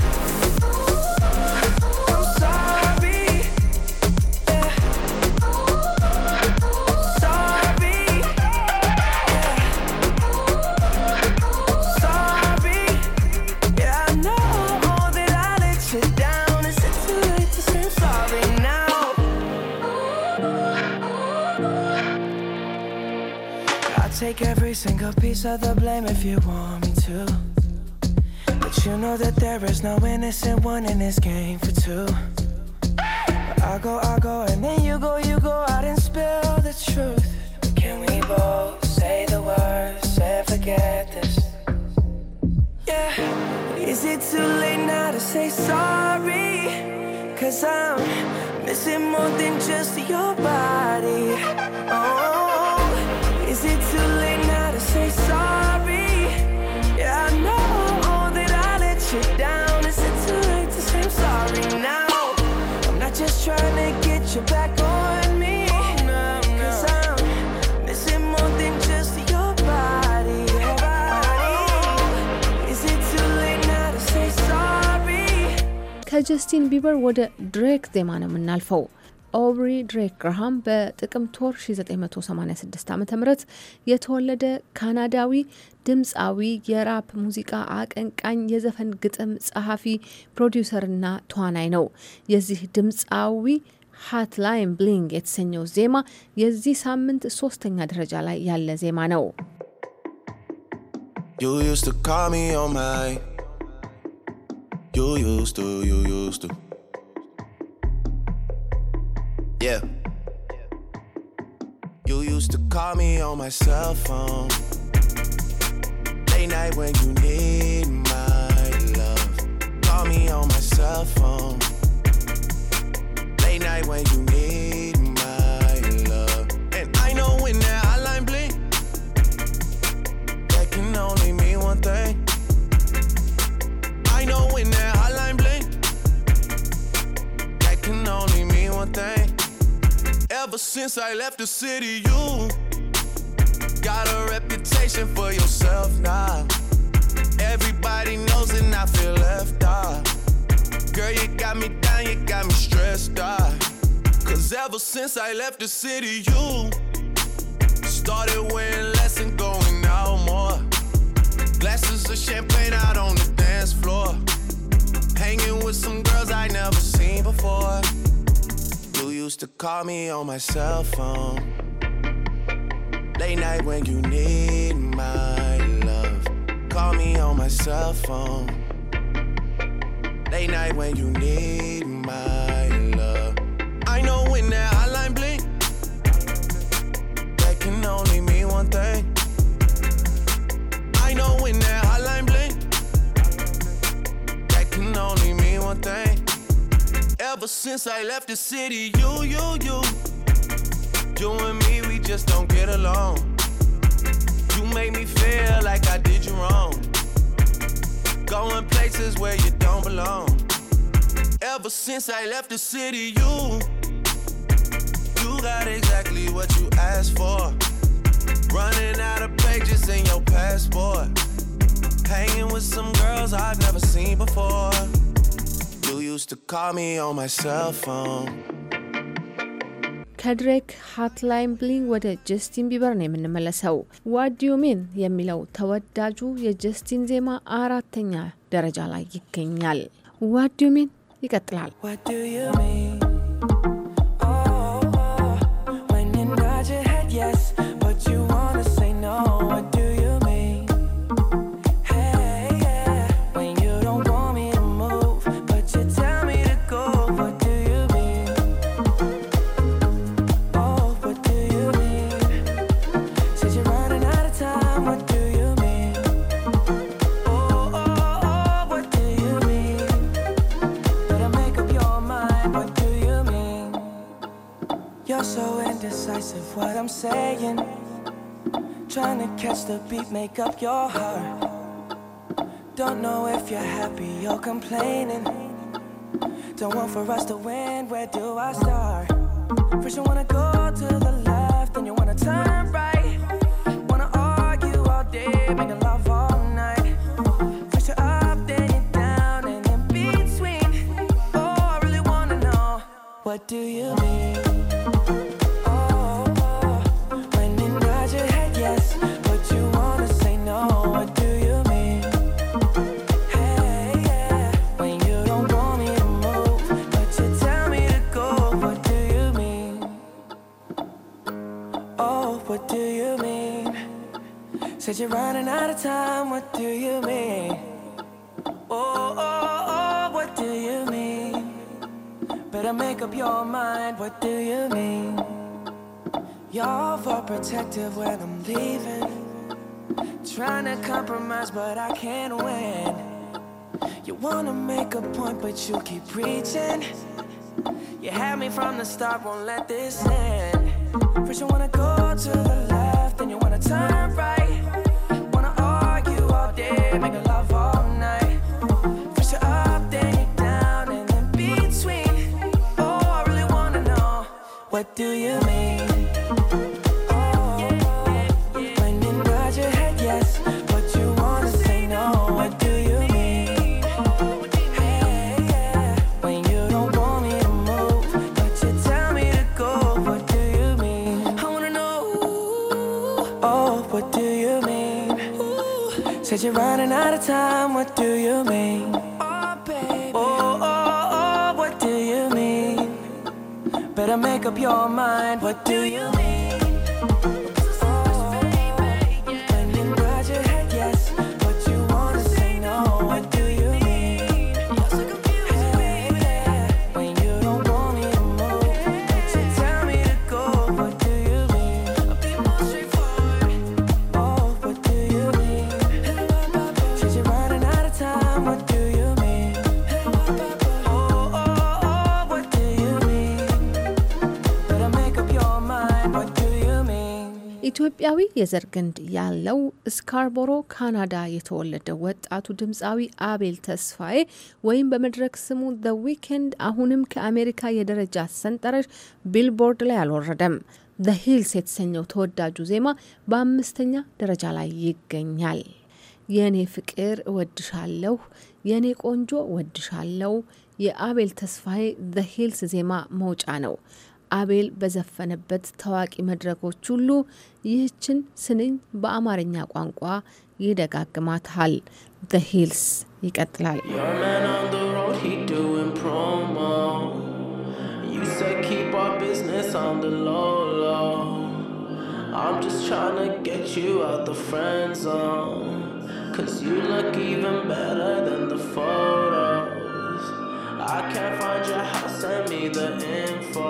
Take every single piece of the blame if you want me to. But you know that there is no innocent one in this game for two. But I go, and then you go out and spill the truth. Can we both say the words and forget this? Yeah. Is it too late now to say sorry? Cause I'm missing more than just your body. Oh, is it too late now to say sorry? Yeah, I know that I let you down. Is it too late to say I'm sorry now? I'm not just trying to get you back on me. Cause I'm missing more than just your body. Is it too late now to say sorry? ከጀስቲን ቢበር ወደ ድሬክ ዜማ ነው የምናልፈው። ኦብሪ ድሬክ ግርሃም በጥቅምት ወር 1986 ዓ.ም የተወለደ ካናዳዊ ድምፃዊ፣ የራፕ ሙዚቃ አቀንቃኝ፣ የዘፈን ግጥም ጸሐፊ፣ ፕሮዲውሰርና ተዋናይ ነው። የዚህ ድምፃዊ ሃትላይን ብሊንግ የተሰኘው ዜማ የዚህ ሳምንት 3ኛ ደረጃ ላይ ያለ ዜማ ነው። You used to call me on my You used to Yeah. You used to call me on my cell phone. Late night when you need my love. Call me on my cell phone. Late night when you need my love. And I know when that hotline blink, that can only mean one thing. I know when that hotline blink, that can only mean one thing. Ever since I left the city, you got a reputation for yourself now. Everybody knows and I feel left out. Girl, you got me down, you got me stressed out. Cause ever since I left the city, you started wearing less and going out more. Glasses of champagne out on the dance floor. Hanging with some girls I never seen before. You used to call me on my cell phone. Late night when you need my love. Call me on my cell phone. Late night when you need my love. I know when that hotline blink, that can only mean one thing. I know when that hotline blink, that can only mean one thing. Ever since I left the city, you and me, we just don't get along. You make me feel like I did you wrong. Going places where you don't belong. Ever since I left the city, you got exactly what you asked for. Running out of pages in your passport. Hanging with some girls I've never seen before. You used to call me on my cell phone. ከድሬክ ሃትላይን ብሊንግ ወደ ጀስቲን ቢበር ነው የምንመለሰው። ዋት ዱ ዩ ሚን የሚለው ተወዳጁ የጀስቲን ዜማ 4ኛ ደረጃ ላይ ይገኛል። ዋት ዱ ዩ ሚን ይቀጥላል። What do you mean? Oh, when you nod your head yes, indecisive what I'm saying. Trying to catch the beat, make up your heart. Don't know if you're happy or complaining. Don't want for us to win, where do I start? First you wanna go to the left, then you wanna turn right. Wanna argue all day, making love all night. First you're up, then you're down, and in between. Oh, I really wanna know, what do you mean? When you nod your head yes, but you wanna say no, what do you mean? Hey, yeah. When you don't want me to move, but you tell me to go, what do you mean? Oh, what do you mean? Said you're running out of time, what do you mean? Oh, what do you mean? Better make up your mind, what do you mean? You're overprotective when I'm leaving. Trying to compromise, but I can't win. You wanna make a point, but you keep preaching. You had me from the start, won't let this end. First you wanna go to the left, then you wanna turn right. Wanna argue all day, make love all night. First you're up, then you're down, and in between. Oh, I really wanna know, what do you mean? When you nod your head yes, but you wanna say no, what do you mean? Hey, yeah. When you don't want me to move, but you tell me to go, what do you mean? I wanna know, oh, what do you mean? Said you're running out of time, what do you mean? Oh, baby. Oh, what do you mean? Better make up your mind, what do you mean? When you nod your head yes, but you wanna say no, what do you mean? Hey, yeah. When you don't want me to move, but you tell me to go, what do you mean? I'll be more straightforward. Oh, what do you mean? Said you're running out of time, what do you mean? Oh, what do you mean? Better make up your mind, what do you mean? ኢትዮጵያዊ የዘር ግንድ ያለው ስካርቦሮ ካናዳ የተወለደው ወጣቱ ድምፃዊ አቤል ተስፋዬ ወይም በመድረክ ስሙ ዘ ዊኬንድ አሁንም ከአሜሪካ የደረጃ ሰንጠረዥ ቢልቦርድ ላይ አልወረደም። ዘ ሂልስ የተሰኘው ተወዳጁ ዜማ በ5ኛ ደረጃ ላይ ይገኛል። የኔ ፍቅር እወድሻለሁ፣ የኔ ቆንጆ እወድሻለሁ የአቤል ተስፋዬ ዘ ሂልስ ዜማ መውጫ ነው። አቤል በዘፈነበት ታዋቂ መድረኮች ሁሉ ይህችን ስንኝ በአማርኛ ቋንቋ ይደጋግማታል። ዘ ሂልስ ይቀጥላል። Your man on the road, he doing promo. You said keep our business on the low low. I'm just trying to get you out the friend zone. 'Cause you look even better than the photos. I can't find your house, send me the info.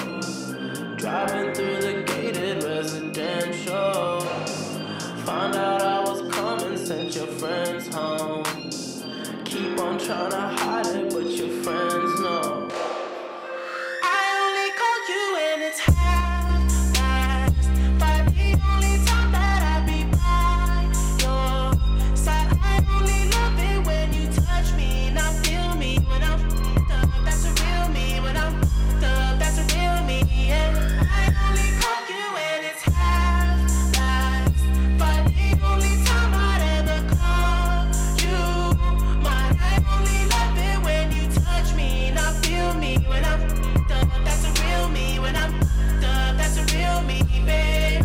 Driving through the gated residential. Found out I was coming, sent your friends home. Keep on trying to hide it, but your friends know. I only call you when it's half-past, but the only time that I be by your side. I only love it when you touch me, not feel me when I'm up. That's a real me when I'm up. That's a real me. Yeah. I only call you when it's half-past, but the only time I'd ever call you mine. I only love it when you touch me, not feel me when I'm up. That's a real me when I'm up. That's a real me, babe.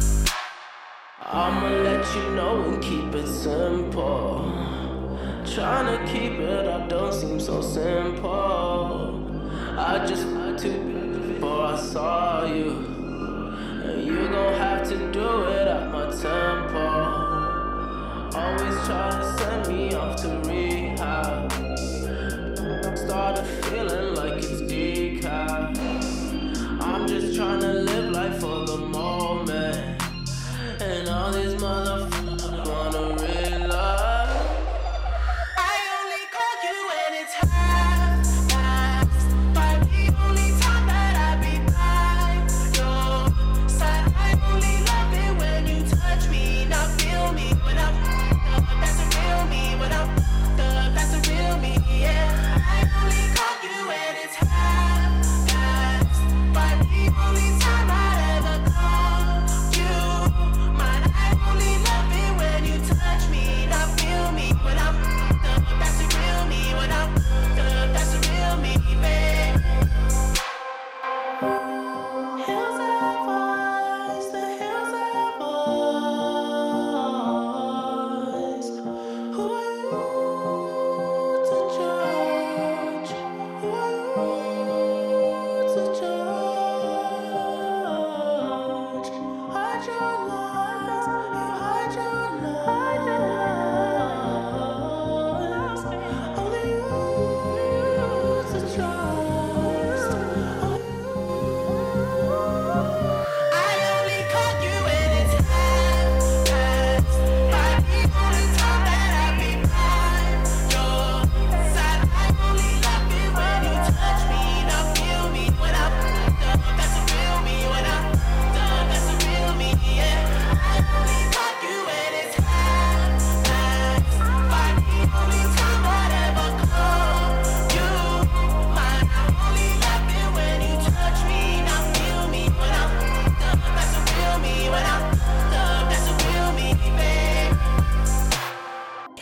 I'ma let you know and keep it simple. Trying to keep it up don't seem so simple. I just to before I saw you, and you gon' have to do it at my tempo. Always try to send me off to rehab. Started feeling like it's decaf. I'm just trying to live life for the moment. And all these motherfuckers wanna realize I only call you when it's half-past, but the only time that I be by your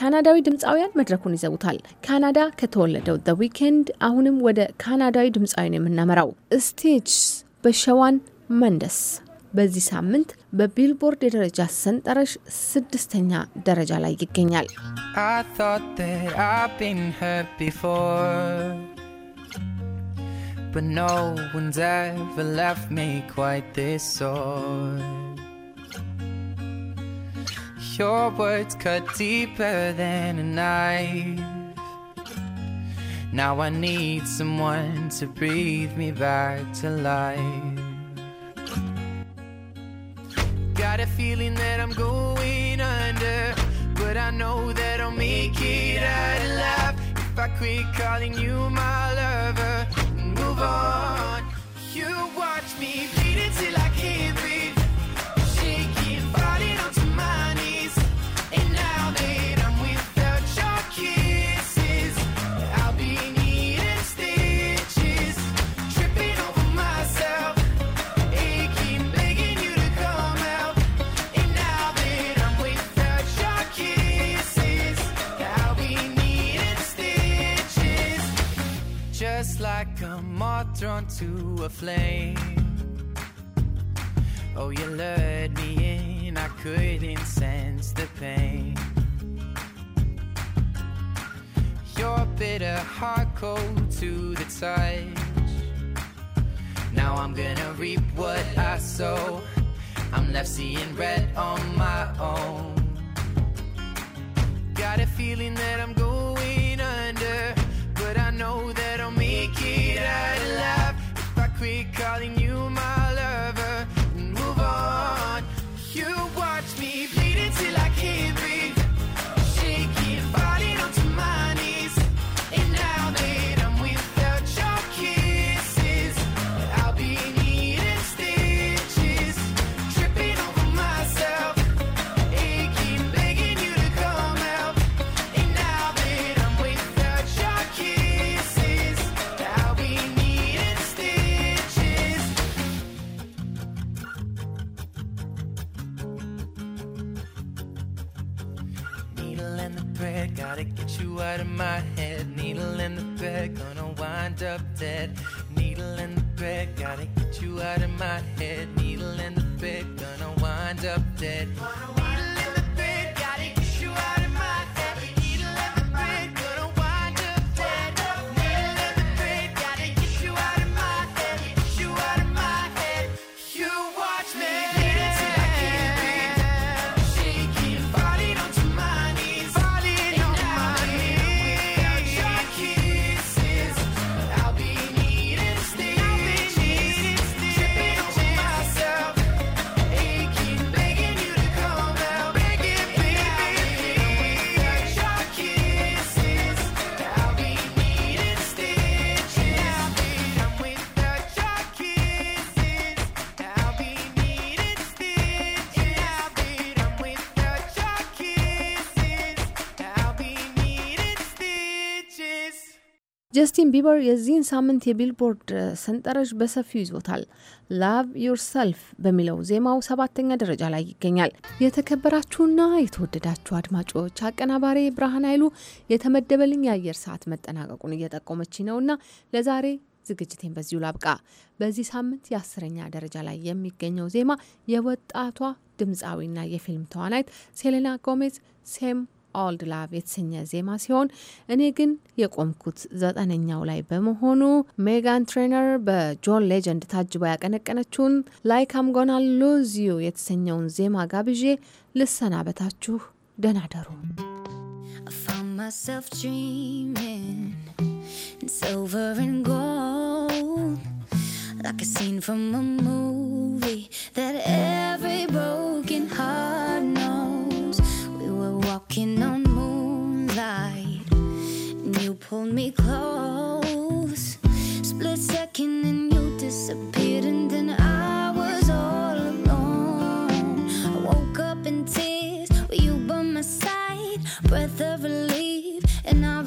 ካናዳዊ ድምፃውያን መድረኩን ይዘውታል። ካናዳ ከተወለደው ዘ ዊኬንድ አሁንም ወደ ካናዳዊ ድምፃውያን የምናመራው ስቴጅስ በሸዋን መንደስ በዚህ ሳምንት በቢልቦርድ የደረጃ ሰንጠረዥ 6ኛ ደረጃ ላይ ይገኛል። I thought that I've been hurt before, but no one's ever left me quite this sore. Your words cut deeper than a knife. Now I need someone to breathe me back to life. Got a feeling that I'm going under, but I know that I'll make it out alive if I quit calling you my lover and move on. You watch me bleeding till I can't breathe, shaking, falling onto my knees. And now that I'm without your kisses, I'll be needing stitches, tripping over myself, aching, begging you to come out. And now that I'm without your kisses, I'll be needing stitches, just like a moth drawn to a flame. Oh, you lured me in, I couldn't sense the pain. Your bitter heart cold to the touch. Now I'm gonna reap what I sow. I'm left seeing red on my own. Got a feeling that I'm going under, but I know that I'll make it out alive if I quit calling you my lover and move on. You watch me bleeding till I can't breathe, shaking, falling onto my knees. And now that I'm without your kisses, I'll be needing stitches, tripping over myself, aching, begging you to come out. And now that I'm without your kisses, I'll be needing stitches. Needle in the thread, gotta get you out of my head. Needle in the thread, gonna wind up dead. Needle in the thread, gotta get you out of my head. Needle in the thread, gonna wind up dead. Needle in the thread, gotta get you out of my head. Needle in the thread, gonna wind up dead. Needle in the thread, gotta get you out of my head. Get you out of my head. You watch me bleeding till I can't breathe, shaking, falling onto my knees, falling on my knees. Without your kisses, I'll be needing stitches, tripping over myself, aching, begging you to come out, begging, baby. Without your kisses, I'll be needing stitches. I'm without your kisses, I'll be needing stitches. I'm without your kisses, I'll be needing stitches. ጀስቲን ቢበር የዚህን ሳምንት የቢልቦርድ ሰንጠረዥ በሰፊው ይዞታል። ላቭ ዩርሰልፍ በሚለው ዜማው 7ኛ ደረጃ ላይ ይገኛል። የተከበራችሁና የተወደዳችሁ አድማጮች፣ አቀናባሪ ብርሃን ኃይሉ የተመደበልኝ የአየር ሰዓት መጠናቀቁን እየጠቆመች ነውና ለዛሬ ዝግጅቴን በዚሁ ላብቃ። በዚህ ሳምንት የ10ኛ ደረጃ ላይ የሚገኘው ዜማ የወጣቷ ድምፃዊና የፊልም ተዋናይት ሴሌና ጎሜዝ ሴም ኦልድ ላቭ የተሰኘ ዜማ ሲሆን እኔ ግን የቆምኩት 9ኛው ላይ በመሆኑ ሜጋን ትሬነር በጆን ሌጀንድ ታጅባ ያቀነቀነችውን ላይክ አም ጎና ሉዝ ዩ የተሰኘውን ዜማ ጋብዤ ልሰናበታችሁ። ደህና ደሩ። I found myself dreaming in silver and gold, like a scene from a movie that every broken heart knows. We were walking on moonlight and you pulled me close. Split second and you disappeared, and then I was all alone. I woke up in tears with you by my side, breath of relief, and I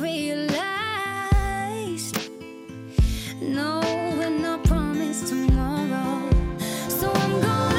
realized no, we're not promised tomorrow. So I'm gonna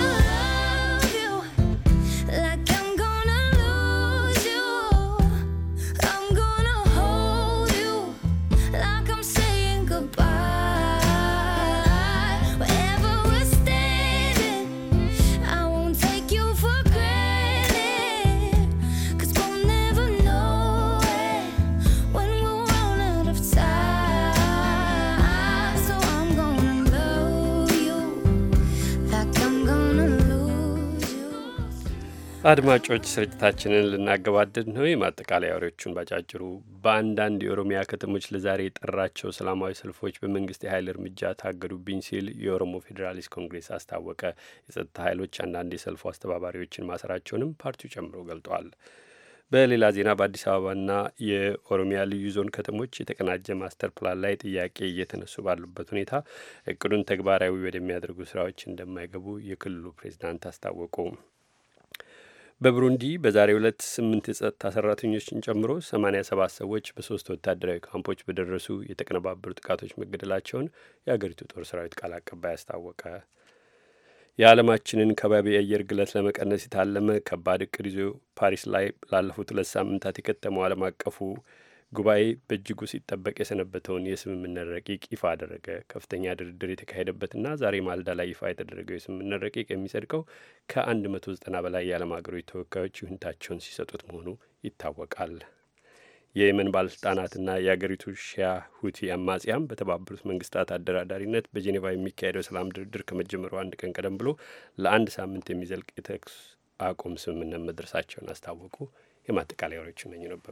አድማጮች ስርጭታችንን ልናገባድድ ነው። የማጠቃለያ ወሬዎቹን ባጫጭሩ። በአንዳንድ የኦሮሚያ ከተሞች ለዛሬ የጠራቸው ሰላማዊ ሰልፎች በመንግስት የኃይል እርምጃ ታገዱብኝ ሲል የኦሮሞ ፌዴራሊስት ኮንግሬስ አስታወቀ። የጸጥታ ኃይሎች አንዳንድ የሰልፉ አስተባባሪዎችን ማሰራቸውንም ፓርቲው ጨምሮ ገልጧል። በሌላ ዜና በአዲስ አበባና የኦሮሚያ ልዩ ዞን ከተሞች የተቀናጀ ማስተር ፕላን ላይ ጥያቄ እየተነሱ ባሉበት ሁኔታ እቅዱን ተግባራዊ ወደሚያደርጉ ስራዎች እንደማይገቡ የክልሉ ፕሬዚዳንት አስታወቁ። በብሩንዲ በዛሬው ዕለት 8 የጸጥታ ሰራተኞችን ጨምሮ 87 ሰዎች በ3 ወታደራዊ ካምፖች በደረሱ የተቀነባበሩ ጥቃቶች መገደላቸውን የአገሪቱ ጦር ሰራዊት ቃል አቀባይ አስታወቀ። የዓለማችንን ከባቢ የአየር ግለት ለመቀነስ የታለመ ከባድ እቅድ ይዞ ፓሪስ ላይ ላለፉት 2 ሳምንታት የከተመው ዓለም አቀፉ ጉባኤ በእጅጉ ሲጠበቅ የሰነበተውን የስምምነት ረቂቅ ይፋ አደረገ። ከፍተኛ ድርድር የተካሄደበትና ዛሬ ማልዳ ላይ ይፋ የተደረገው የስምምነት ረቂቅ የሚጸድቀው ከ190 በላይ የዓለም ሀገሮች ተወካዮች ይሁንታቸውን ሲሰጡት መሆኑ ይታወቃል። የየመን ባለስልጣናትና የአገሪቱ ሺያ ሁቲ አማጽያም በተባበሩት መንግስታት አደራዳሪነት በጄኔቫ የሚካሄደው ሰላም ድርድር ከመጀመሩ አንድ ቀን ቀደም ብሎ ለ1 ሳምንት የሚዘልቅ የተኩስ አቁም ስምምነት መድረሳቸውን አስታወቁ። የማጠቃለያ ወሬዎቹ እነኙ ነበሩ።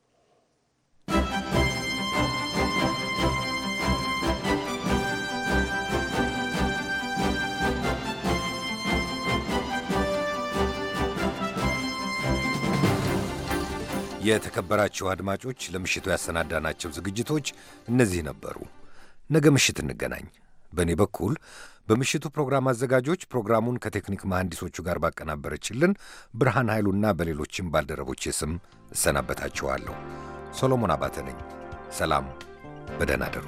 የተከበራችሁ አድማጮች ለምሽቱ ያሰናዳናቸው ዝግጅቶች እነዚህ ነበሩ። ነገ ምሽት እንገናኝ። በእኔ በኩል በምሽቱ ፕሮግራም አዘጋጆች ፕሮግራሙን ከቴክኒክ መሐንዲሶቹ ጋር ባቀናበረችልን ብርሃን ኃይሉና በሌሎችም ባልደረቦቼ ስም እሰናበታችኋለሁ። ሶሎሞን አባተ ነኝ። ሰላም፣ በደህና አደሩ።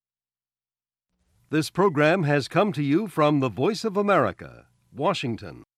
This program has come to you from the Voice of America, Washington.